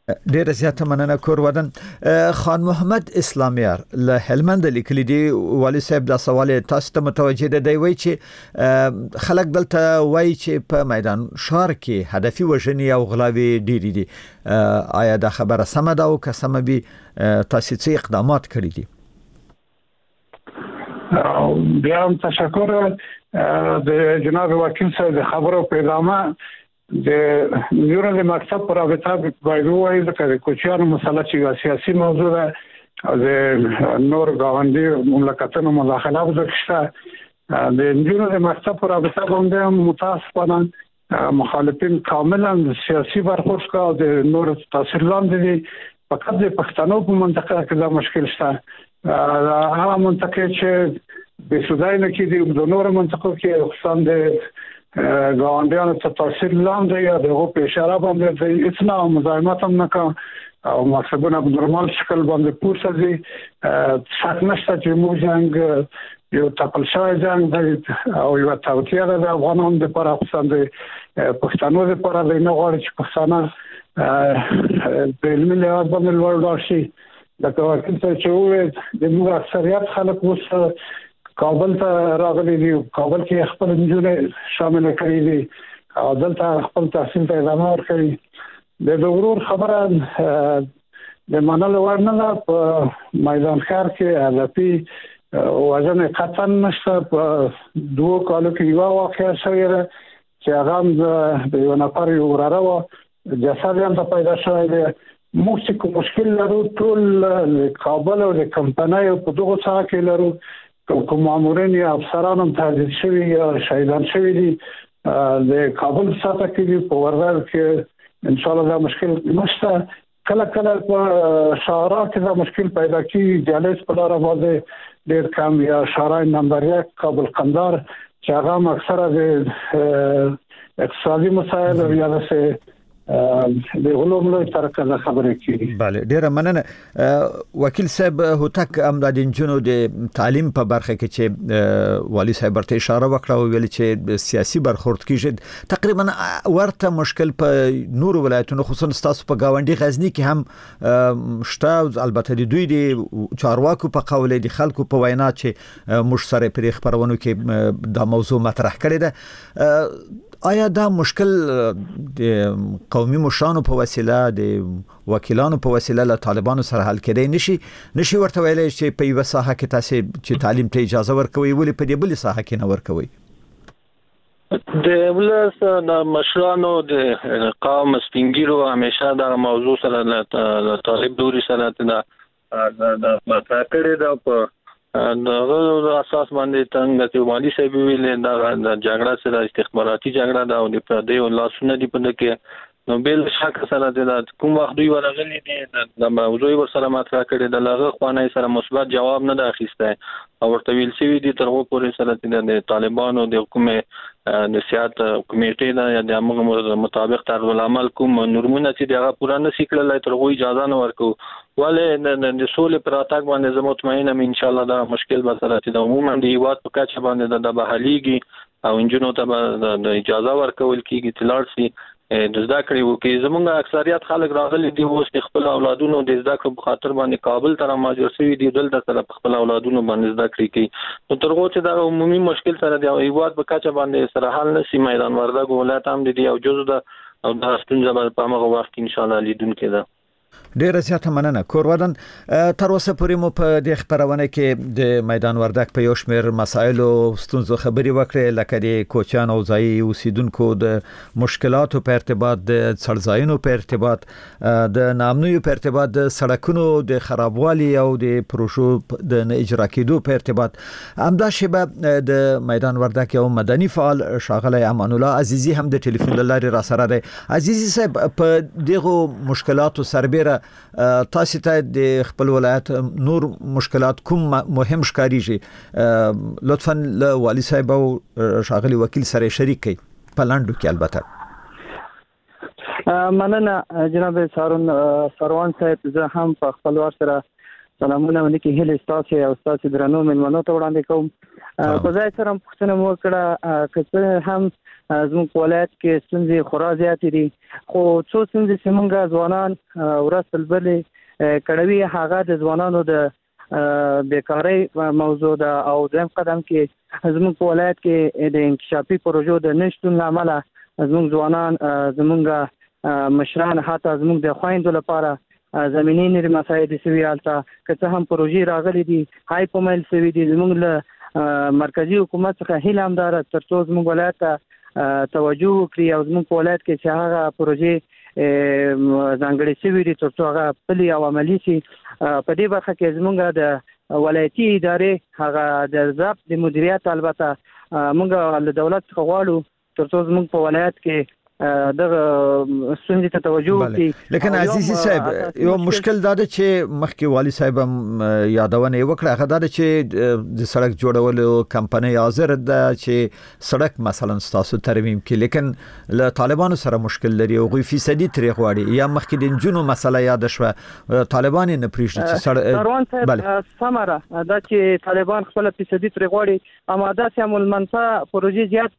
ډیر زیاته مننه کور ودان. خان محمد اسلامیار له هلمند لیکلي دی والي صاحب دا سوال تاسو ته متوجه دی وای چې خلک دلته وای چې په میدان شار کې هدفي وژنې او غلاوي ډېری دي. آیا دا خبره سمه ده او که سمه بي تاسو څه اقدامات کړی دي؟ بیا هم تشکر د جناب وکیل صاحب د خبرو په ادامه د یورو د مکتب پر رابطه باید وایي چې د کوچیانو مسله چې سیاسي موضوع ده او د نور گاونډي مملکتونو مداخله وکړه د یورو د مکتب پر رابطه باندې متاسفانه مخالفین کاملا سیاسي برخورد کا د نور تاثیر لاندې دي. فقط د پښتنو په منطقه کې دا مشکل شته. هغه منطقه چې د سودای نه کې د نور منطقو کې خصوصا د ګاونډیانو ته تاثیر لاندې یا د هغو په اشاره باندې د اثنا او مزاحمت هم نه کا او مقصدونه په نورمال شکل باندې پورته دي. شک نشته چې موږ جنګ یو تپل شوی جنګ دی او یو توطیه ده د افغانانو لپاره خصوصا د پښتنو لپاره د نه غواړي چې پښتانه په علمي لحاظ باندې لوړ لاړ شي. لکه وکیل صاحب چې وویل د موږ اکثریت خلک اوس کابل ته راغلي دي. کابل کې خپل نجونې شامل کړي دي او دلته خپل تحصیل ته ادامه ورکوي. د ضرور خبره د منلو وړ نه ده. په میدان ښار کې هدفي وژنې قطعا نشته. په دوه کالو کې یوه واقعه شوې ده چې هغه د یو نفر یو وراره وه جسد یې هم پیدا شوی دی. موږ چې کوم مشکل لرو ټول د کابل او د کمپنیو په دغو ساحه کې لرو. کوم مامورین یا افسران هم تهدید شوي یا شهیدان شوي دي. د کابل ساحه کې دي په ورغل کې ان شاء الله دا مشکل نشته. کله کله په شارع کې دا مشکل پیدا کیږي. جالس په لاره باندې ډېر کم یا شارع نمبر یک کابل قندار چې هغه اکثره د اقتصادي مسایل او یا د د علوم له طرفه خبرې کیږي. bale ډیره مننه وکیل صاحب. هوتک امداد انجونو د تعلیم په برخه کې چې والي صاحب ورته اشاره وکړه او ویل چې سیاسي برخورد کیږي تقریبا ورته مشکل په نور ولایتونو خصوصا تاسو په گاونډي غزنی کې هم شته. البته د دوی د چارواکو په قول دي خلکو په وینا چې مش سره پرې خبرونو کې دا موضوع مطرح کړی ده. آیا دا مشکل د قومي مشرانو په وسیله د وکیلانو په وسیله له طالبانو سره حل کېدای نشي نشي ورته ویلای چې په یو ساحه کې تاسو چې تعلیم ته اجازه ورکوي ولې په دې بل ساحه کې نه ورکوي؟ د ولس د مشرانو د قوم سپینګیرو همیشه دا موضوع سره د طالب دوري سره د د مطرح کړی دا په د اساس باندې څنګه چې مالی صاحب ویل دا د جګړه سره استخباراتي جګړه دا او د پردیو لاسونه دی په دې نو بل شک سره د کوم وخت دوی ورغلي دي د موضوع ور سره مطرح کړي د لغه خوانه سره مثبت جواب نه د اخیسته او ورته ویل شوی دي ترغه پورې سره د طالبانو د حکومت د سیاست کمیټې دا یا د امر مطابق طرز العمل کوم نورمونه چې دغه پوره نه سیکړل ترغه اجازه نه ورکو ولې د سولې پر اتاک باندې زه مطمئنه ام ان شاء الله دا مشکل به سره چې د عموما د هیواد په کچه باندې د بحالیږي او انجنونو ته د اجازه ورکول کیږي تلار سي د زده کړې وکي. زمونږ اکثریت خلک راغلي دي اوس خپل اولادونو د زده کړې په خاطر باندې کابل ته مهاجر شوي دي دلته سره خپل اولادونو باندې زده کړې کوي. نو ترغه چې دا عمومي مشکل سره د هیواد په کچه باندې سره حل نشي میدان وردګ ولایت هم دي او جزء ده او دا ستونزه په هغه وخت ان شاء الله لیدونکو ده. ډیره زیاته مننه کور ودان. تر اوسه پورې مو په د خبرونه کې د میدان وردګ په یو شمېر مسایل او ستونزو خبري وکړې لکه د کوچان او ځای اوسیدونکو د مشکلاتو په ارتباط د څړځایونو په ارتباط د نامنوي په ارتباط د سړکونو د خرابوالي او د پروژو د نه اجرا کېدو په ارتباط. همدا شبه د میدان وردګ یو مدني فعال شاغلی امان الله عزیزی هم د ټلیفون لارې را سره دی. عزیزی صاحب په دغه مشکلاتو سربېره تاسو ته د خپل ولایت نور مشکلات کوم مهم ښکاریږي لطفا له والي صاحب او شاغلی وکیل سره شریک کړئ په لاندو کې. البته مننه جناب سارون سروان صاحب. زه هم په خپل وار سره سلامونه ولکه هله تاسو او تاسو درنو ملمنو ته وړاندې کوم. په ځای سره پښتنه مو کړه که هم زموږ ولایت کې ستونزې خورا زیاتې دي، خو څو ستونزې چې موږ ځوانان ورسل بلې کړوي هغه د ځوانانو د بیکارۍ موضوع ده او دویم قدم کې زموږ په ولایت کې د انکشافي پروژو د نشتون له امله زموږ ځوانان زموږ مشران حتی زموږ د خویندو لپاره زمینی نری مسایل سوي حالته که څه هم پروژې راغلي دي هاي په مل سوي دي. زموږ له مرکزی حکومت څخه هیله هم ده ترڅو زموږ ولایت ته توجه وکړي او زموږ په ولایت کې چې هغه پروژې ځانګړې سوي دي ترڅو هغه پلي او عملي شي. په دې برخه کې زموږ د ولایتي ادارې هغه د ضبط د مدیریت البته موږ له دولت څخه غواړو ترڅو زموږ په ولایت کې دغه ستونزې ته توجه وکړي. لیکن عزیزي صاحب یو مشکل دا ده چې مخکې والي صاحب هم یادونه وکړه هغه دا ده چې د سړک جوړولو کمپنۍ حاضر ده چې سړک مثلا تاسو ترمیم کړي، لیکن له طالبانو سره مشکل لري او غوي فیصدي ترې غواړي یا مخکې د جنونو مسله یاد شوه طالبان نه پریږدي چې سړک روان صاحب سمره دا چې طالبان خپل فیصدي ترې غواړي اماده سم المنفعه پروژې زیات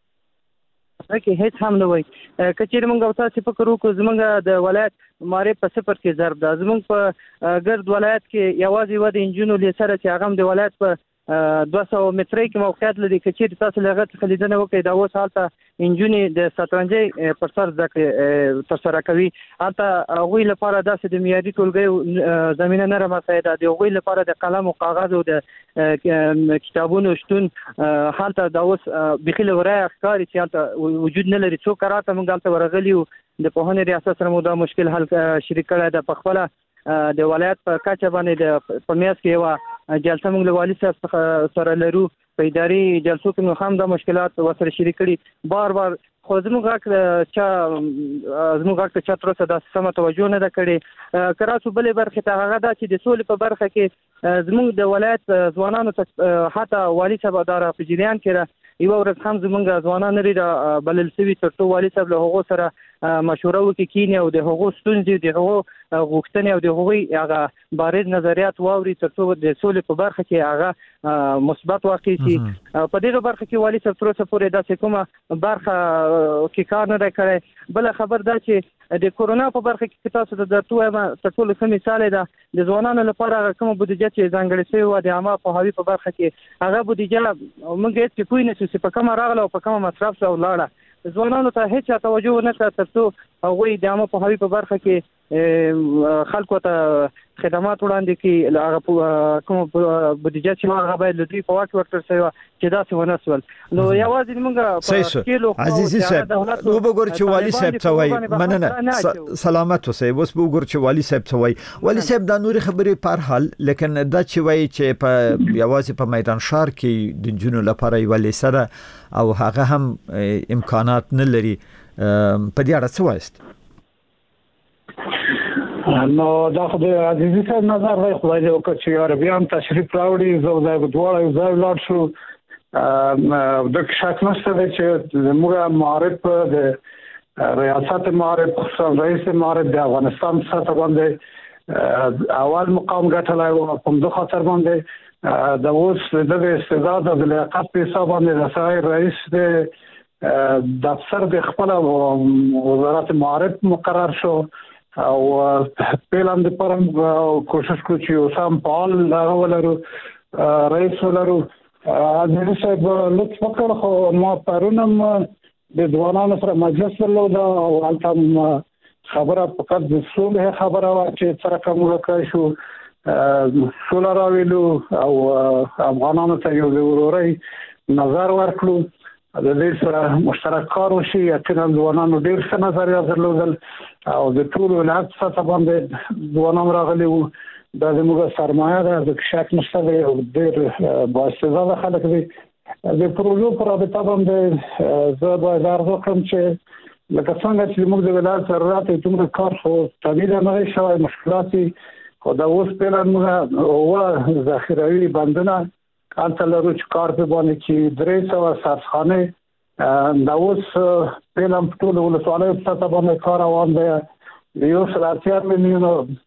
کې هیڅ هم نه وای. کچېر موږ تاسو فکر وکړو زمونږ د ولایت ماره په صفر کې ضرب ده، زمونږ په ګرد ولایت کې یوازې و د انجینو لسره چې هغه د ولایت په دوه سوه مترۍ کې موقعیت لري. کچېر تاسو لږه څه لیدنه وکړئ دا اوس حالته انجینې د شطرنجۍ پر سر ځکه تر سره کوي حتی غوی لپاره داسې د معیاري ټولګي زمينه نه رامسایده دی، غوی لپاره د قلم او کاغذ او د کتابونو شتون حالته دا اوس بخیل ورای ښکاري چې حالته وجود نه لري. څو کراته موږ حالته ورغلیو د پوهنې ریاست سره مو دا مشکل حل شریک کړی د پخپله د ولایت په کچه باندې د پمیاس کې یو جلسه موږ له والي صاحب سره لرو په اداري جلسو کې هم د مشکلات وسره شریک کړي بار بار، خو زموږ غاک چا زموږ غاک چا تر څه د سم توجه نه کړي. کراسو بلې برخه ته هغه دا چې د سولې په برخه کې زموږ د ولایت ځوانانو ته حتی والي صاحب دارا په جریان کې یو ورځ هم زموږ ځوانان لري د بلل سوي ترڅو والي صاحب له هغو سره مشوره وکړي کینی او د هغو ستونزې د هغو غوښتنې او د هغوی هغه بارز نظریات واوري ترڅو د سولې په برخه کې هغه مثبت واقع شي. په دې برخه کې والي صاحب تر اوسه پورې داسې کومه برخه کې کار نه کړی. بل خبر دا چې د کورونا په برخه کې تاسو د درتو ما ټول څه مثال ده د ځوانانو لپاره کوم بودیجه چې ځانګړې شوی و د عامه په هوی په برخه کې هغه بودیجه موږ هیڅ پوی نه چې په کومه راغله او په کومه مصرف شو لاړه ځوانانو ته هیڅ توجه نه کړ ترڅو هغه د عامه په هوی په برخه کې خلکو ته خدمات وړاندې کړي. هغه کوم بودیجه چې هغه باید لدی په واټ ورتر شوی چې دا څه ونه سول نو یوازې موږ په کېلو عزیزي صاحب وګور چې والي صاحب ته وای مننه سلامت اوسئ. اوس وګور چې والي صاحب ته وای والي صاحب دا نوري خبرې پر حال، لیکن دا چې وای چې په یوازې په میدان شهر کې د جنونو لپاره ویلې سره او هغه هم امکانات نه لري، په دې اړه څه وایست؟ نو دا خو د عزیزي صاحب نظر دی، خدای دې وکړي چې عربیان تشریف راوړي زه دا دواړه یو ځای لاړ شو. د شک نشته دی چې زموږ معارف د ریاست معارف خصوصا رئیس معارف د افغانستان سره باندې اول مقام ګټلای او په دغه خاطر باندې د اوس د استعداد او د لیاقت په حساب باندې د سای رئیس د دفتر د خپل وزارت معارف مقرر شو او پلان د پرم کوشش کوي چې سم پال ولرو رئیس ولرو. عزیزي صاحب لطف وکړ خو ما پرونم د ځوانانو سره مجلس درلود او هلته خبره فقط د سولې خبره وا چې سره کوم وکړ شو سوله راویلو او افغانانو ته یو ضروري نظر ورکړو د دې سره مشترک کار وشي. یقینا ځوانانو ډېر څه نظریات درلودل او د ټول ولایت څخه باندې ځوانان راغلي وو. دا زموږ سرمایه ده د شک نشته دی او ډېر بااستعداده خلک دي. د پروژو پر رابطه باندې زه باید عرض وکړم چې لکه څنګه چې موږ د ولایت ضرورت دومره کار خو طبیعي نه شوی مشکلات خو دا اوس پلان موږ او ذخیروي بندونه انت لرو چې کار په باندې کې درې سوه سرخانه دا اوس پلان ټول ولسوالۍ په سطح باندې کار روان دی. یو سل اتیا میلیونه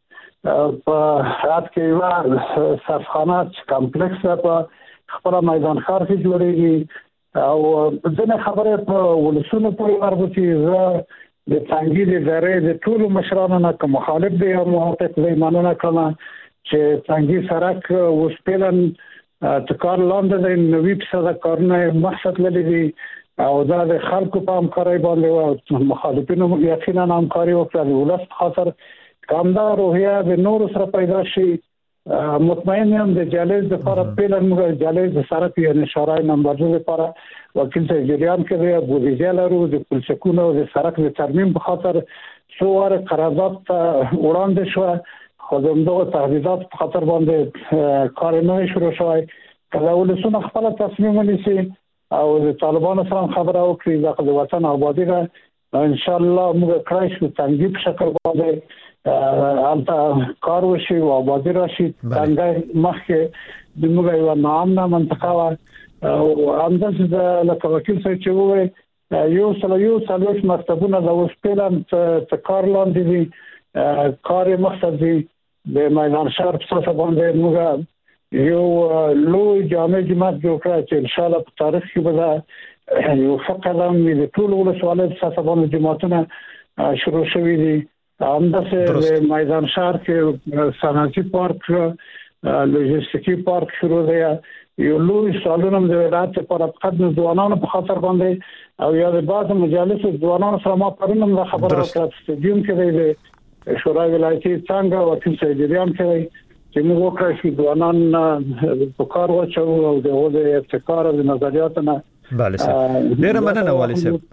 په هرات کې یو صرفخانه کمپلیکس په خپل میدان ښار کې جوړیږي او ځنه خبره په ولسونو پورې مربوطه ده د څنګه د ذره د ټول مشرانو نه کوم مخالف دي او موافق دي مانونه کړه چې څنګه سرک وسپلن تکار لاندې د نوې په کارونه مقصد لري او دا د خلکو په همکارۍ باندې او مخالفینو یقینا همکاري وکړي د ولس خاطر کامدا روحیه د نور سره پیدا شي مطمئن یم د جالز د لپاره پلان موږ جالز د سره په اشاره نمبر دوه لپاره وکیل ته جریان کړی بودیجه لرو د پلسکونو د سرک د ترمیم په خاطر څوار قرارداد وړاندې شو خو دغه تهدیدات په خاطر باندې کار نه شروع شوی کله ولسونه خپل تصمیم ونیسي او د طالبانو سره خبره وکړي د وطن آبادی را ان شاء الله موږ کړای شو څنګه په شکل باندې البته کار وشي او آبادی راشي څنګه مخکې د موږ یو نامه منطقه او انداز د لکه وکیل سره چې وای یو سره یو څلوش مکتبونه د وسپلن ته کار لاندې دي کار مقصد دی د میدان شهر په څیر باندې موږ یو لوی جامع جماعت جوړ کړ چې ان شاء الله په تاریخ کې به یو فقدم د ټول ولسوالۍ په باندې جماعتونه شروع شوي دي همداسې د میدان شهر کې صنعتي پارک لوجستیکي پارک شروع دی یو لوی سالون د ولایت په خدمت د ځوانانو په خاطر باندې او یا د بعض مجالس ځوانانو سره ما پرونم د خبرو کړه سټډیوم کې د شورای ولایتي څنګه وکیل سیدریان کوي چې موږ وکړو چې ځوانان په کار واچو او د ابتکار او نظریاتونه bale sir ډیر مننه والي صاحب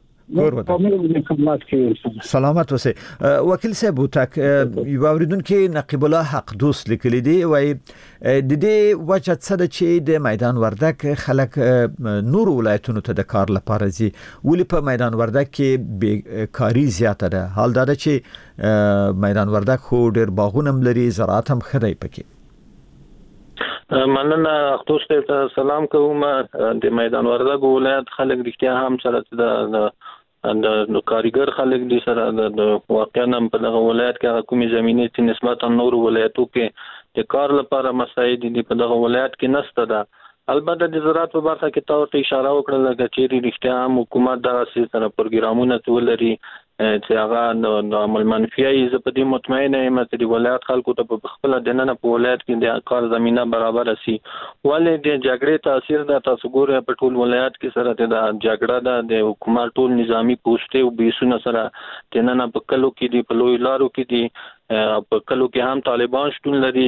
سلامت اوسئ وکیل صاحب وتاک یو اوریدونکو نقیب الله حق دوست لیکلی دی وای د دې وجه څه د چې د میدان وردک خلک نور ولایتونو ته د کار لپاره زی ولې په میدان وردک کې کاری زیاته ده حال دا چې میدان وردک خو ډیر باغونه لري زراعت هم خدای پکې مننه اخوست ته سلام کوم د میدان وردک ولایت خلک رښتیا هم سره د د کاریګر خلک دي سره د واقعا په دغه ولایت کې کومې زمینې چې نسبتا نور ولایتو کې د کار لپاره مساعد دي په دغه ولایت کې نشته ده البته د زراعت په برخه کې تاسو اشاره وکړه چې رښتیا هم حکومت دغه سره پروګرامونه تولري چې هغه د عمل منفي زه په دې مطمئنه یم چې د ولایت خلکو ته په خپل دننه په ولایت کې د کار زمينه برابر شي ولې د جګړې تاثیر د تاسو ګوره په ټول ولایت کې سره د جګړه د حکومت ټول نظامی پوسټ او بیسونه سره دننه په کلو کې دی په لوی لارو کې دی په کلو کې هم طالبان شتون لري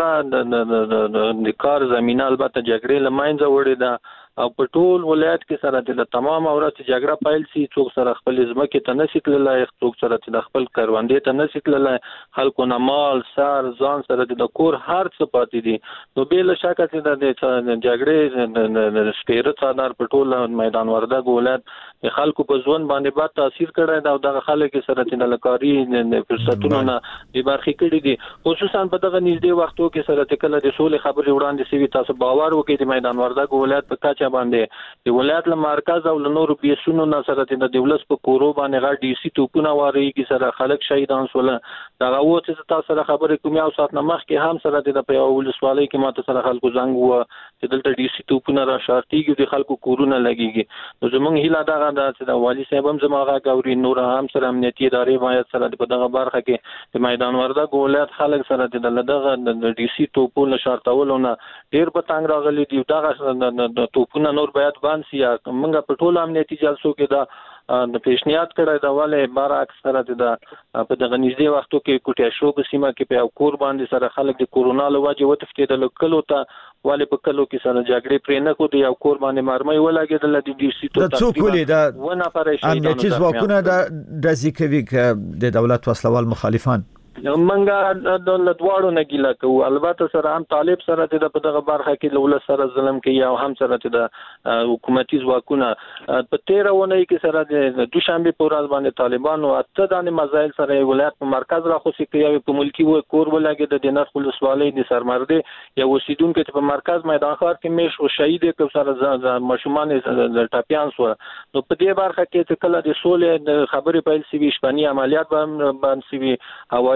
دغه د کار زمينه البته جګړې لمانځه وړي ده او په ټول ولایت کې سره د تمام اورات جګړه پایل سي څوک سره خپل ځمکه ته نسیکللای څوک سره د خپل کاروندې ته نسیکللای خلکو نه مال سر ځان سره د کور هر څه پاتې دي نو به له شک چې د جګړې د سپیره څادر په ټول میدان وردک ولایت د خلکو په ځوان باندې بد تاثیر کړی دا د خلکو سره د لکاري د فرصتونو نه د برخې کړي دي خصوصا په دغه نږدې وختو کې سره کله د سولې خبرې وړاندې سوي تاسو باور وکړئ د میدان وردک ولایت په کاچا باندې د ولایت له مرکز او نورو بیسونو نه سره د دولت په کورو باندې غړ ډي سي توپونه واري کی سره خلک شهیدان سول دا غوته چې تاسو سره خبرې کوم یو سات نمخ کې هم سره د په ولسوالۍ کې ماته سره خلکو زنګ وو چې دلته ډي سي توپونه را شارتيږي د خلکو کورونه لګيږي نو زمونږ هیله دا غواړي چې د والي صاحب هم زموږه غوري نور هم سره امنیتي ادارې باید سره په دغه برخه کې د میدان وردک ولایت خلک سره د دغه د ډي سي توپونه شارتولونه ډیر په تنګ راغلي دي دغه توپونه نور باید باندې سي موږ په ټولو امنیتي جلسو کې دا د پیشنهاد کړی دا والے برعکس سره د په دغه نږدې وختو کې کوټیا شو په سیمه کې په کور باندې سره خلک د کورونا لوجه وتفتیدل کلو ته والے په کلو کې سره جګړې پرې نه کو دی او کور باندې مرمۍ ولګېدل د دې سیټو ته څوک دا ونه پرېښې امنیتي ځواکونه د ذکروي د دولت وسلوال مخالفان منګه د لدواړو نه ګیله کوو البته سره هم طالب سره د په دغه برخه کې له سره ظلم کوي او هم سره د حکومتي ځواکونه په تیره ونه کې سره د دوشنبه په ورځ باندې طالبانو اته دانه مزایل سره ولایت په مرکز را خوشي کوي په ملکی و کور ولګي د نرخ ولسوالۍ د سرمرده یا وسیدونکو په مرکز میدان ښار کې مش او شهید کو سره مشومان د ټاپیان سو نو په دې برخه کې چې کله د سولې خبرې پیل سی وي شپنی عملیات باندې سی وي او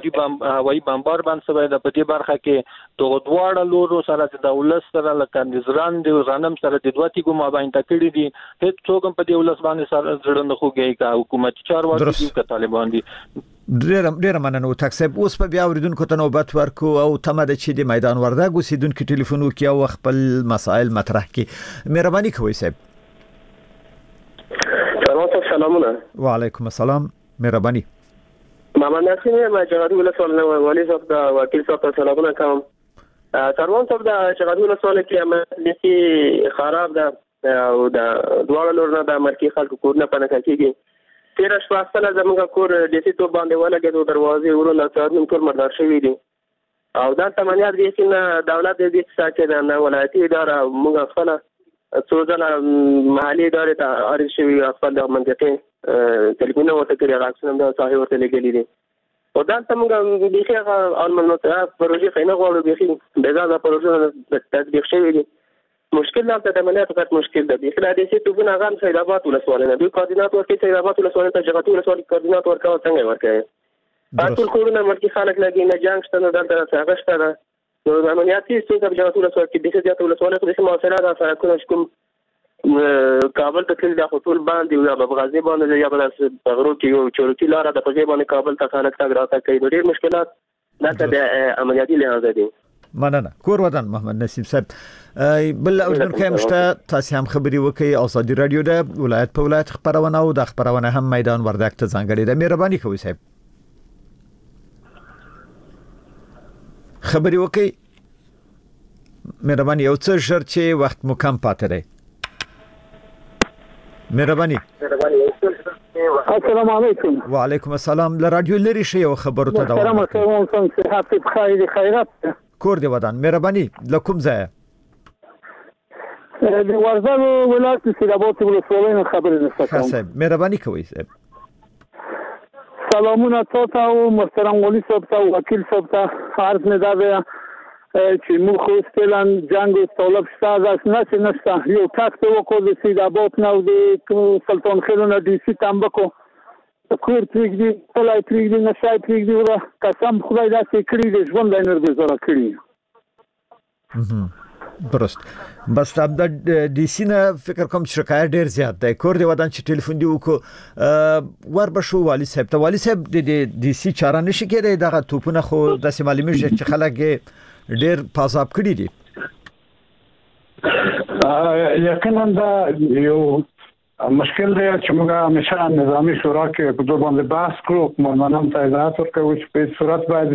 هوایي بم هوایي بمبار باندې سوی د پدې برخه کې دغه دواړه لورو سره د دولت سره لکه نظران د غنم سره د دوتی ګم باندې تکړی دي هیڅ څوک په دې ولس باندې سره ځړند خوږي کا حکومتي چارواکي دي ک طالبان دي ډیر ډیر مننه تکسب اوس په بیا اوریدونکو ته نوبت ورکو او تمه د چې د میدان وردګ اوسیدونکو ټلیفون وکي او خپل مسائل مطرح کړي مهرباني کوئ صاحب سلامونه وعلیکم السلام مهرباني محمد نسیم ما جغادي ولسوال نو والي صاحب دا وکیل صاحب سلامونه کوم سروان صاحب دا جغادي ولسوال کې امنیتي خراب ده او دا دواړه لورنه د مرکي خلکو کورونه پنه کیږي تیر شپه سره زموږ کور د سي تو باندې ولګېدو دروازې ورونه څارنم ټول مردار شوی دي او دا تمنیات دي چې دولت دې ساتي نه ولایتي اداره موږ خپل څو ځله محلي ادارې ته اړ شوي خپل د منطقې ټلیفون ورته کړی راځم دا صحیح ورته لګېلې دي او دا څنګه د ښه علمي پروژې خینه غواړو به دا د پروژې تطبیق شوی دي مشکل نه ته تمنیات فقط مشکل ده د خلک چې تو بنا غام سیدابات ولسوال نه دوی کوردینات ورکړي سیدابات ولسوال ته جغتو ولسوال کوردینات ورکاو څنګه ورکړي تاسو کورونه مرکي خلک لګي نه جنگ شته نه دلته څنګه شته نو امنیتي څنګه جغتو ولسوال کې د سیدابات ولسوال کې د موثرات سره کوم کابل ته کله د خطول باندې یا په غزنی باندې یا په غرو کې یو چورتي لار د پځې باندې کابل ته خلک تاګ راته کوي ډېر مشکلات نه ته د عملیاتي لحاظ دي مننه کور ودان محمد نسیم صاحب بل اوردونکو مشته تاسو هم خبري وکي ازادي رادیو د ولایت په ولایت خبرونه او د خبرونه هم میدان وردګ ته ځانګړي ده مهرباني کوئ صاحب خبري وکي مهرباني یو څه شر چې وخت مو کم پاتې دی مهرباني السلام علیکم وعلیکم السلام ل رادیو لري شی او خبرو ته دوام سلام کوم صحت بخیر خیرات کور دی ودان مهرباني لکم ځای د ورزګ ولایت سیدابات ولسوالۍ خبرې نشته صاحب مهرباني کوئ صاحب سلامونه تاسو او محترم ولی صاحب او وکیل صاحب ته عرض نه دا چې موږ خو استلان جنگ طلب شته نشته نشته یو تاسو وکړو د سیدابات نو د سلطان خیلونه د سی تمبکو کور تریګ طلای تریګ نه شای تریګ ولا قسم خدای دا چې کړی د ژوند لنر گزاره کړی درست بس تاب د ډي سي نه فکر کوم چې شکایت ډیر زیات دی کور دی ودان چې ټلیفون دی وکړو ور بشو والی صاحب ته والی صاحب د ډي سي چاره نشي کېدای دغه توپونه خو د سیمالي مشه چې خلک ډیر پاساب کړی دي یقینا دا یو مشکل دی چې موږ همیشه نظامی شورا کې په دوه باندې بحث کړو مونږ ته اجازه ورکوي چې په صورت باید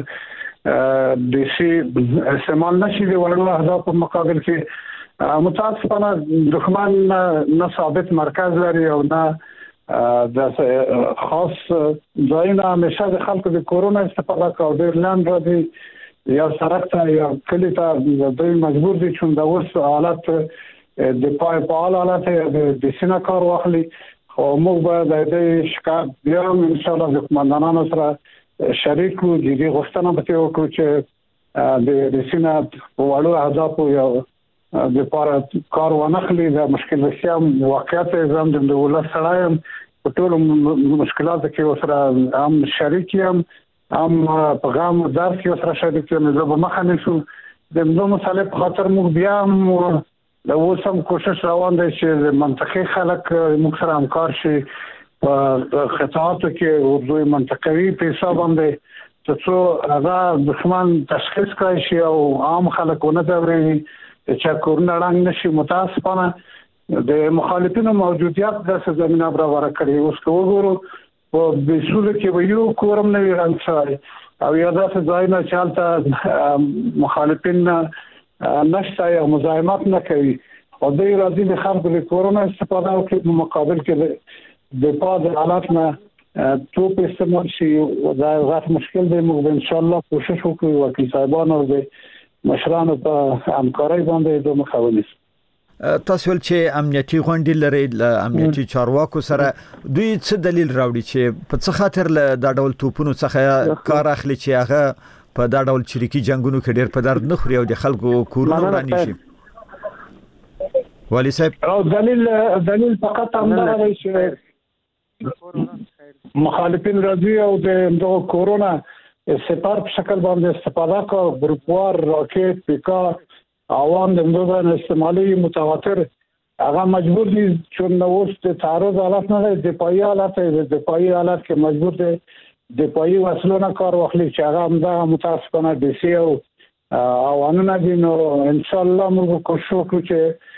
د سی استعمال نشي د وړو اهداف په مقابل کې متاسفانه دښمن نه ثابت مرکز لري او نه د خاص ځایونه همیشه د خلکو د کورونا استفاده کوي ډیر لاندې راځي یا سرک ته یا کلی ته دوی مجبور دي چې د اوس حالت د پای په حالت د سینا کار واخلي خو موږ به د شکایت بیا ان شاء الله د قومندانانو سره شریک وو د غوښتنه به وکړو چې د سینا وړو اهداف یا د پاره کار ونخلي د مشکل وسیام واقعیت زم د ولس سره په ټول مشکلات کې وسره هم شریک یم هم پیغام درس کې سره شریک یم زه به مخه نشم د موږ مسالې په خاطر موږ بیا د اوسم کوشش روان دی چې منطقي خلک موږ سره همکار شي په خطااتو کې اردوی منطقوي په حساب باندې چې هغه دښمن تشخیص کړی شي او عام خلکونه دوري چې کورونا رنګ نشي متاسفانه د مخالفینو موجودیت د زمينه برابر کړي اوس وګورو په بسوله کې ویو کورم نه رنګ شای او یا د ځاینا چالتہ مخالفین نشته یا مزاحمت نه کوي او د راځي د خلکو د کورونا استفاده کوي په مقابل کې د پاد حالات نه تو په استعمال شي او دا غاټ مشکل دی موږ ان شاء الله کوشش وکړو وکیل صاحبانو او د مشرانو په همکارۍ باندې د مخاونس تاسو ول چې امنیتي غونډې لري امنیتي چارواکو سره دوی څه دلیل راوړي چې په څه خاطر دا ډول توپونو څخه کار اخلي چې هغه په دا ډول چریکي جنگونو کې ډېر په درد نه خوري او د خلکو کورونه راني شي والی صاحب او دلیل دلیل فقط همدا دی چې مخالفین راځي او د کورونا سپار په شکل باندې استفاده کا ګروپوار راکټ پیکا عوام د مدن استعمالي متواتر هغه مجبور دي چې نو اوس تعرض حالت نه دفاعي حالت دفاعي حالت کې مجبور دي دفاعي وسلونه کار واخلي چې هغه هم د متاسفانه دي سي او اوانونه دي نو ان شاء الله موږ کوشش وکړو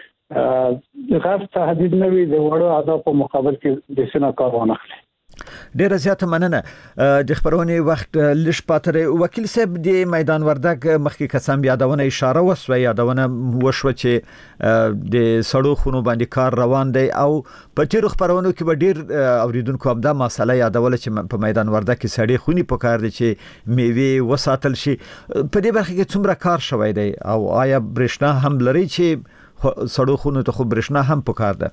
چې د خاص تهدید نه وي د وړو اهداف په مقابل کې د سینا کار ونخلي. ډیر زیاته مننه. د خبرونې وخت لږ پاتره وکیل صاحب د میدان وردګ مخکې قسم یادونه اشاره وسوه یادونه وشو چې د سړو خونو باندې کار روان دی او په تیر خبرونو کې به ډیر اوریدونکو هم دا مسله یادول چې په میدان وردګ کې سړې خونی په کار دي چې میوه وساتل شي. په دې برخه کې څومره کار شوی دی او آیا برښنا هم لري چې سړو خونو ته خو برښنا هم په کار ده؟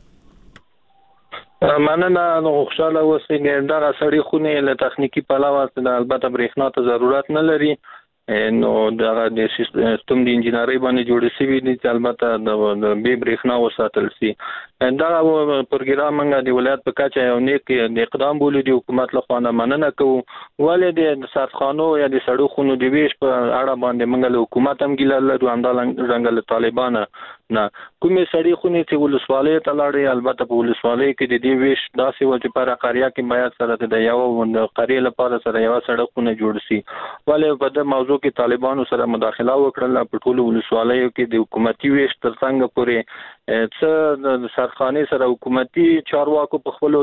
مننه. نو خوشاله اوسئ. دا سړی خونې له تخنیکی پلوه البته برېښنا ته ضرورت نه لري نو دا د سیستم د انجنیری باندې جوړ شوی دي چې البته د بي برېښنا وساتل شي. دا پروګرام موږ د ولایت په کچه یو نیک اقدام بولو د حکومت له خوا مننه کوو ولې د ساتخانو یا د سړو خونو د ویش په اړه باندې موږ له حکومت هم ګیله لرو همدا رنګ له طالبانو نه کومې سړی خونې چې ولسوالۍ ته لاړې البته په ولسوالۍ کې د دې ویش داسې و چې پر قريه کې باید سره د یو قريه لپاره سره یو سړکونه جوړ شي ولې په د موضوع کې طالبانو سره مداخله وکړه په ټولو ولسوالیو کې د حکومتي ویش تر څنګه پورې څه د سرخانه سره حکومتي چارواکو په خپل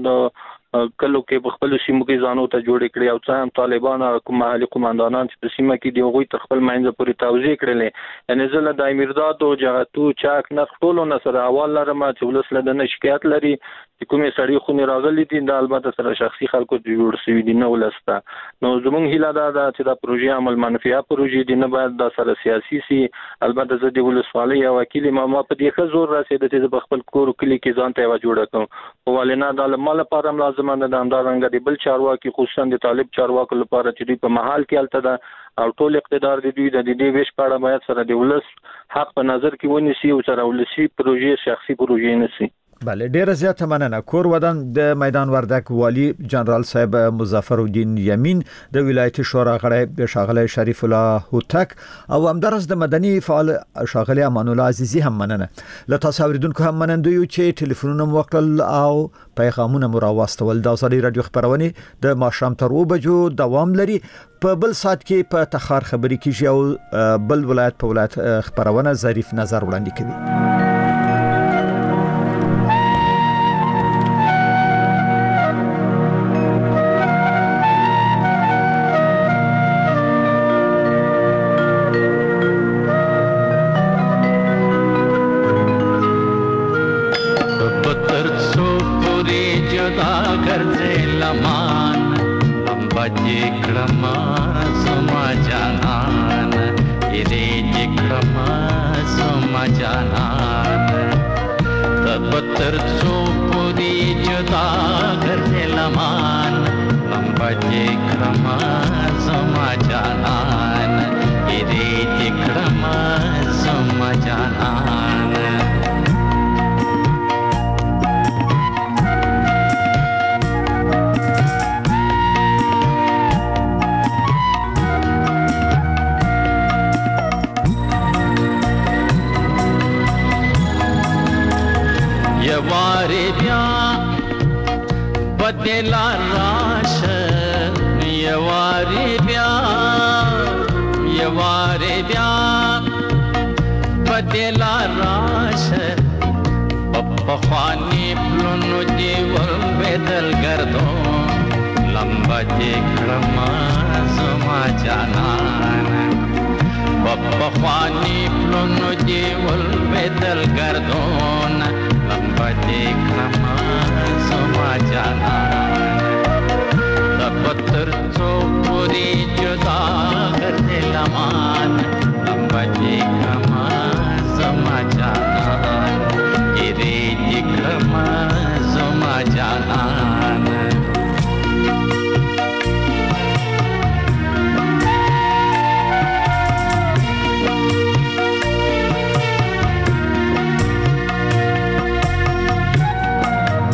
کلو کې په خپل سیمو کې ځانو ته جوړ کړی او څنګه هم طالبان او کوم محلي قومندانان چې په سیمه کې دی غوي تر خپل منځ پورې توزیع کړل یعنی زله د امیرداد او جغتو چاک نه ټولو نه سره اول لرم چې ولس له نه شکایت لري چې کومې سړی خونې راغلي دي د البته سره شخصي خلکو جوړ شوی دي نه ولسته نو زمونږ هیله ده چې دا پروژه عمل منفیه پروژه دي نه باید د سره سیاسي سي البته زه د ولسوالۍ او وکیل ما په دې ښه زور رسیدل چې په خپل کور کلی کې ځان ته جوړ کړم او ولنه د مال لپاره لازم د همدارنګه د بل چارواکي خصوصا د طالب چارواکو لپاره چې په محل کې الته ده او ټول اقتدار د دوی د دې ویش په اړه باید سره د ولس حق په نظر کې ونیسي او سره ولسی پروژې شخصي پروژې نشي. بله ډیر زیاته مننه. کور ودان د میدان وردګ والی جنرال صاحب مظفر الدین یمین د ولایتي شورا غړی شاغله شریف الله هوتک او همدارس د مدني فعال شاغله امان الله عزیزی هم مننه. له تاسو اوریدونکو هم مننه یو چې ټلیفونونه وکړل او پیغامونه مو راوستول. د ازادي رادیو خبرونه د ماښام تر و بجو دوام لري. په بل سات کې په تخار خبري کیږي او بل ولایت په ولایت خبرونه ظریف نظر وړاندې کوي.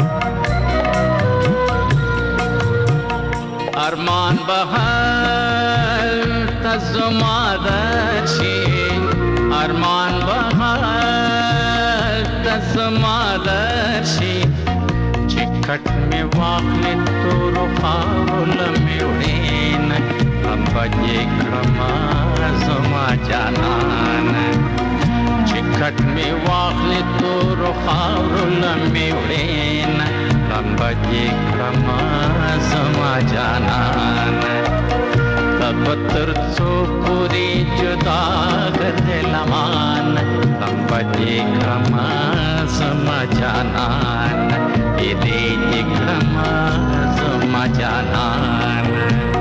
अरमान बहार تزما درشي ارمان بهار تزما درشي چکټ می واخلې تور خاول می وړین بجې کرما زما جانان چکټ می واخلې تور خاول می وړین بجې کرما زما جانان تبتر څو پوری جدا غته لمان بجې کرما زما جانان دې دې کرما زما جانان